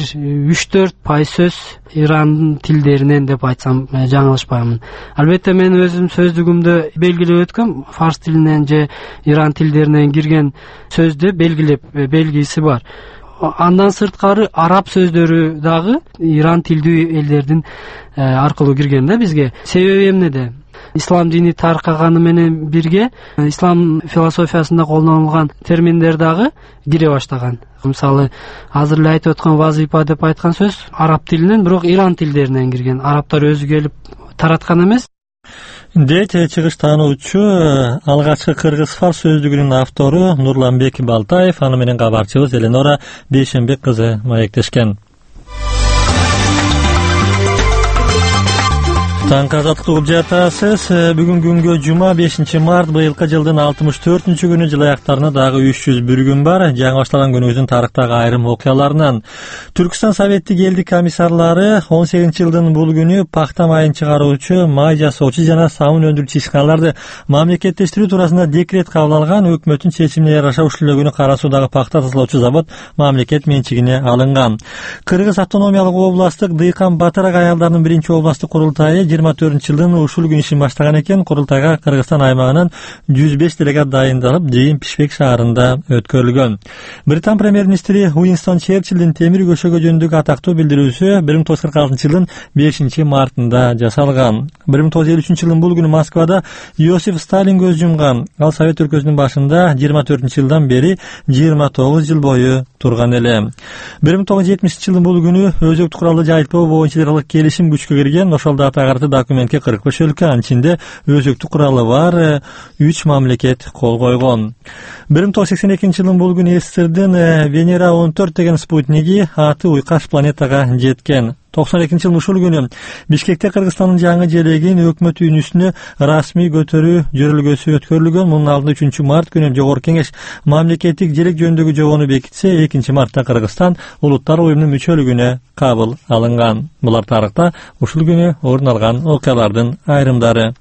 3-4% сөз иран тилдеринен деп айтсам жаңылышпаймын. Албетте мен өзүм сөздүгүмдө белгилеп өткөм, фарс тилинен же иран тилдеринен кирген сөздү белгилеп белгиси бар. Андан сырткары араб сөздөрү дагы иран тилдүү элдердин аркылуу кирген да бизге. Себеби эмнеде? Ислам дини таркаганы менен бирге ислам философиясында колдонулган терминдер дагы кире баштаган. Мисалы, азыр эле айтып өткөн вазифа деп айткан сөз араб тилинен, бирок иран тилдеринен кирген. Арабтар өзү келип тараткан эмес. Дейт чыгыш таануучу алгачкы кыргыз фарс сөздүгүнүн автору Нурланбек Балтаев, аны менен кабарчыбыз Эленора Бейшенбек кызы маектешкен. Таңкы азаттыкты угуп жатасыз. Бүгүн күнгө жума 5 март быйылкы жылдын 64-күнү, жыл аяктарына дагы 301 күн бар. Жаңы башталган күнүбүздүн тарыхтагы айрым окуяларынан. Түркстан Советтик элдик комиссарлары 18-жылдын бул күнү пахта майын чыгаруучу, май жасоочу жана сабын өндүрүүчү ишканаларды мамлекеттештирүү туурасында декрет кабыл алган. Өкмөттүн чечимине жараша ушул эле күнү Кара Суудагы пахта тазалоочу завод мамлекет менчигине алынган. Кыргыз автономиялык областтык Дыйкан Батырак аялдарынын биринчи областтык курултайы 24-жылдын ушул күнү ишин баштаган экен. Курултайга Кыргызстан аймагынан 105 делегат дайындалып, жыйын Пишпек шаарында өткөрүлгөн. Британ премьер-министри Уинстон Черчиллдин темир көшөгө жөнүндөгү атактуу билдирүүсү 1946-жылдын 5 мартында жасалган. 1953-жылдын бул күнү Москвада Иосиф Сталин көз жумган. Ал Совет өлкөсүнүн башында 24-жылдан бери 29 жыл бою турган эле. 1970-жылдын бул күнү өзөктү куралды жайылтпоо боюнча дагы келишим күчкө кирген. Ошол датага карата документке 45 өлкө, анчинде өзөктү куралы бар 3 мамлекет кол койгон. 1982-жылдын бул күнү СССРдин Венера 14 деген спутниги аты уйкаш планетага жеткен. 92-жылдын ушул күнү Бишкекте Кыргызстандын жаңы желегин өкмөт үйүнүнө расмий көтөрүү жөрөлгөсү өткөрүлгөн. Мунун алдында 3 март күнү Жогорку Кеңеш мамлекеттик желек жөнүндөгү жобону бекитсе, 2 мартта Кыргызстан Улуттар уюмунун мүчөлүгүнө кабыл алынган. Булар тарыхта ушул күнү орун алган окуялардын айрымдары.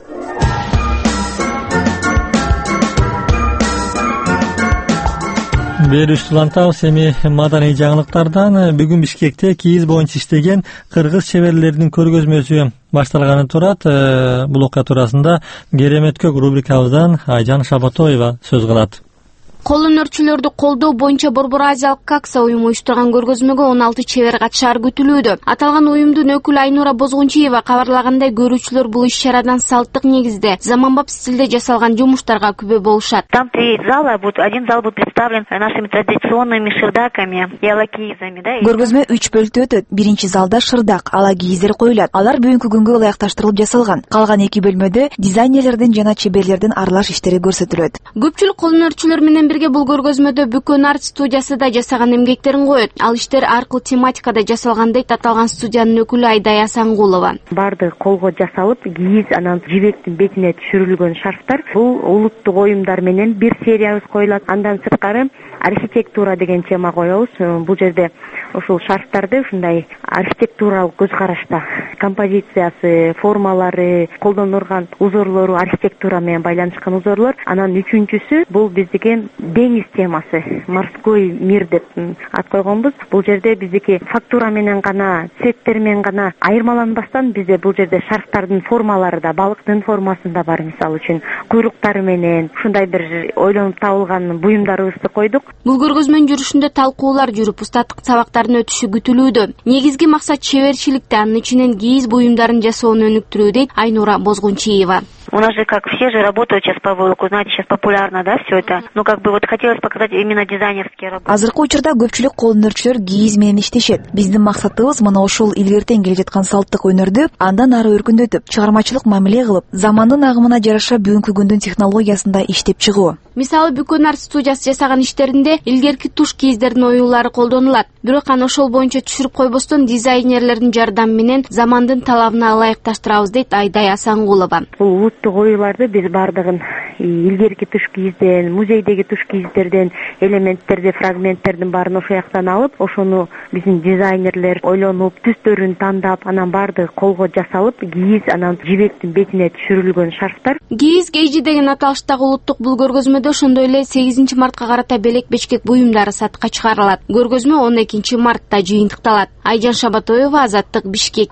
Берүстүлантабыз эми маданий жаңылыктардан. Бүгүн Бишкекте кийиз боюнча иштеген кыргыз чеберлеринин көргөзмөсү башталганы турат. Бул окуя туурасында Керемет-көк рубрикабыздан Айжан Шабатоева сөз кылат. Кол өнөрчүлөрдү колдоо боюнча Борбор Азиялык Какса уюму уюштурган көргөзмөгө 16 чебер катышаар күтүлүүдө. Аталган уюмдун өкүлү Айнура Бозгунчиева кабарлагандай, көрүүчүлөр бул иш-чарадан салттык негизде заманбап стилде жасалган жумуштарга күбө болушат. Там 3 зала, один зал будет представлен нашими традиционными шырдаками и алакиизами, да? Көргөзмө 3 бөлүктө өтөт. Биринчи залда шырдак, алакииздер коюлат. Алар бүгүнкү күнгө ылайыкташтырылып жасалган. Калган 2 бөлмөдө дизайнерлердин жана чеберлердин аралаш иштери көрсөтүлөт. Көпчүлүк кол өнөрчүлөр менен бул көргөзмөдө Бүкөн арт студиясында жасаган эмгектерин коет. Ал иштер аркылуу тематикада жасалган дейт аталган студиянын өкүлү Айдай Асангулова. Бардыгы колго жасалып, кийиз анан жибектин бетине түшүрүлгөн шарфтар. Бул улуттук оюмдар менен бир сериябыз коюлат. Андан сырткары архитектура деген тема коебуз. Бул жерде ушул шарфтарды ушундай архитектуралык көз карашта композициясы, формалары, колдонулган узорлору архитектура менен байланышкан узорлор. Анан үчүнчүсү бул биздики деңиз темасы, морской мир деп ат койгонбуз. Бул жерде биздики фактура менен гана, цветтер менен гана айырмаланбастан бизде бул жерде шарфтардын формалары да балыктын формасында бар. Мисалы үчүн куйруктары менен ушундай бир ойлонуп табылган буюмдарыбызды койдук. Бул көргөзмөнүн жүрүшүндө талкуулар жүрүп, устаттык сабактардын өтүшү күтүлүүдө. Негизги максат чеберчиликте, анын ичинен кийиз буюмдарын жасоону өнүктүрүү дейт Айнура Бозгунчиева. У нас же как все же работают сейчас по войлоку, знаете, сейчас популярно, да, все это. Ну как бы вот хотелось показать именно дизайнерские работы. Азыркы учурда көпчүлүк кол өнөрчүлөр кийиз менен иштешет. Биздин максатыбыз мына ушул илгертен келе жаткан салттык өнөрдү андан ары өркүндөтүп, чыгармачылык мамиле кылып, замандын агымына жараша бүгүнкү күндүн технологиясында иштеп чыгуу. Мисалы Бүкөн арт студиясы жасаган иштеринде илгерки туш кийиздердин оюулары колдонулат. Бирок аны ошол боюнча түшүрүп койбостон дизайнерлердин жардамы менен замандын талабына ылайыкташтырабыз дейт Айдай Асангулова. Бул улуттук оюуларды биз бардыгын илгерки туш кийизден, музейдеги туш кийиздерден, элементтерди, фрагменттердин баарын ошол жактан алып, ошону биздин дизайнерлер ойлонуп, түстөрүн тандап, анан бардыгы колго жасалып, кийиз анан жибектин бетине түшүрүлгөн шарфтар. Кийиз кейжи деген аталыштагы улуттук бул көргөзмөдө ошондой эле 8 мартка карата белек бечкек буюмдары сатка чыгарылат. Көргөзмө 12 мартта жыйынтыкталат. Айжан Шабатоева, Азаттык, Бишкек.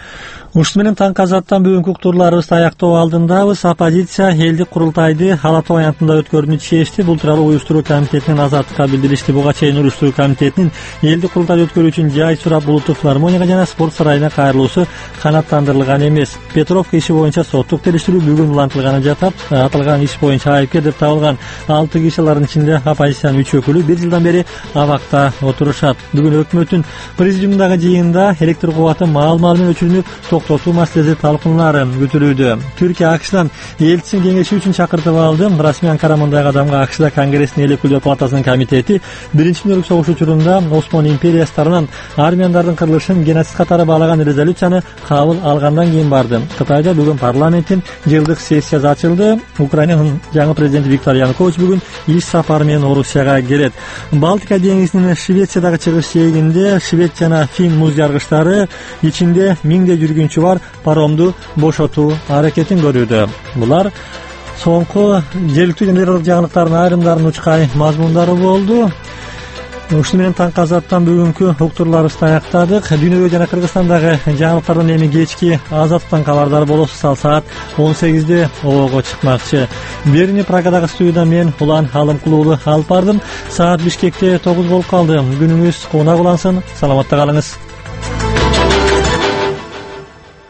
Ушул менен таңкы азаттан бүгүнкү уктурууларыбызды аяктоо алдындабыз. Оппозиция элдик курултайды Ала Тоо аянтында өткөрүүнү чечти. Бул тууралуу уюштуруу комитетинин Азаттыкка билдиришти. Буга чейин уюштуруу комитетинин элдик курултайды өткөрүү үчүн жай сурап улуттук филармонияга жана спорт сарайына кайрылуусу канааттандырылган эмес. Петровка иши боюнча соттук териштирүү бүгүн улантылганы жатат. Аталган иш боюнча айыпкер деп табылган 6 киши, алардын ичинде оппозициянын 3 өкүлү 1 жылдан бери абакта отурушат. Бүгүн өкмөттүн президиумундагы жыйында электр кубаты маал-маал менен өчүрүүнү токтотуу маселеси талкууланары күтүлүүдө. Түркия АКШдан элчисин кеңеши үчүн чакыртып алды. Расмий Анкара мындай кадамга АКШда Конгресстин эл өкүлдөр палатасынын комитети Биринчи Дүнүйүлүк согуш учурунда Осмон империясы тарабынан армяндардын кырылышын геноцид катары баалаган резолюцияны кабыл алгандан кийин барды. Кытайда бүгүн парламенттин жылдык сессиясы ачылды. Украинанын жаңы президенти Виктор Янукович бүгүн иш сапары менен Орусияга келет. Балтика деңизинин Швециядагы чыгыш жээгинде Швед жана Фин муз жаргычтары ичинде миңдей жүргүнчү бар паромду бошотуу аракетин көрүүдө. Булар соңку жергиликтүү жана эл жаңылыктардын айрымдарынын учкай мазмундары болду. Ушуну менен таңкы азаттан бүгүнкү уктурууларыбызды аяктадык. Дүйнөгө жана Кыргызстандагы жаңылыктардан эми кечки азаттан кабардар болосуз. Ал саат 18-де обого чыкмакчы. Берини Прагадагы студияда мен Улан Алымкулуу алып бардым. Саат Бишкекте 9 болуп калды. Күнүңүз кунак улансын. Саламатта калыңыз.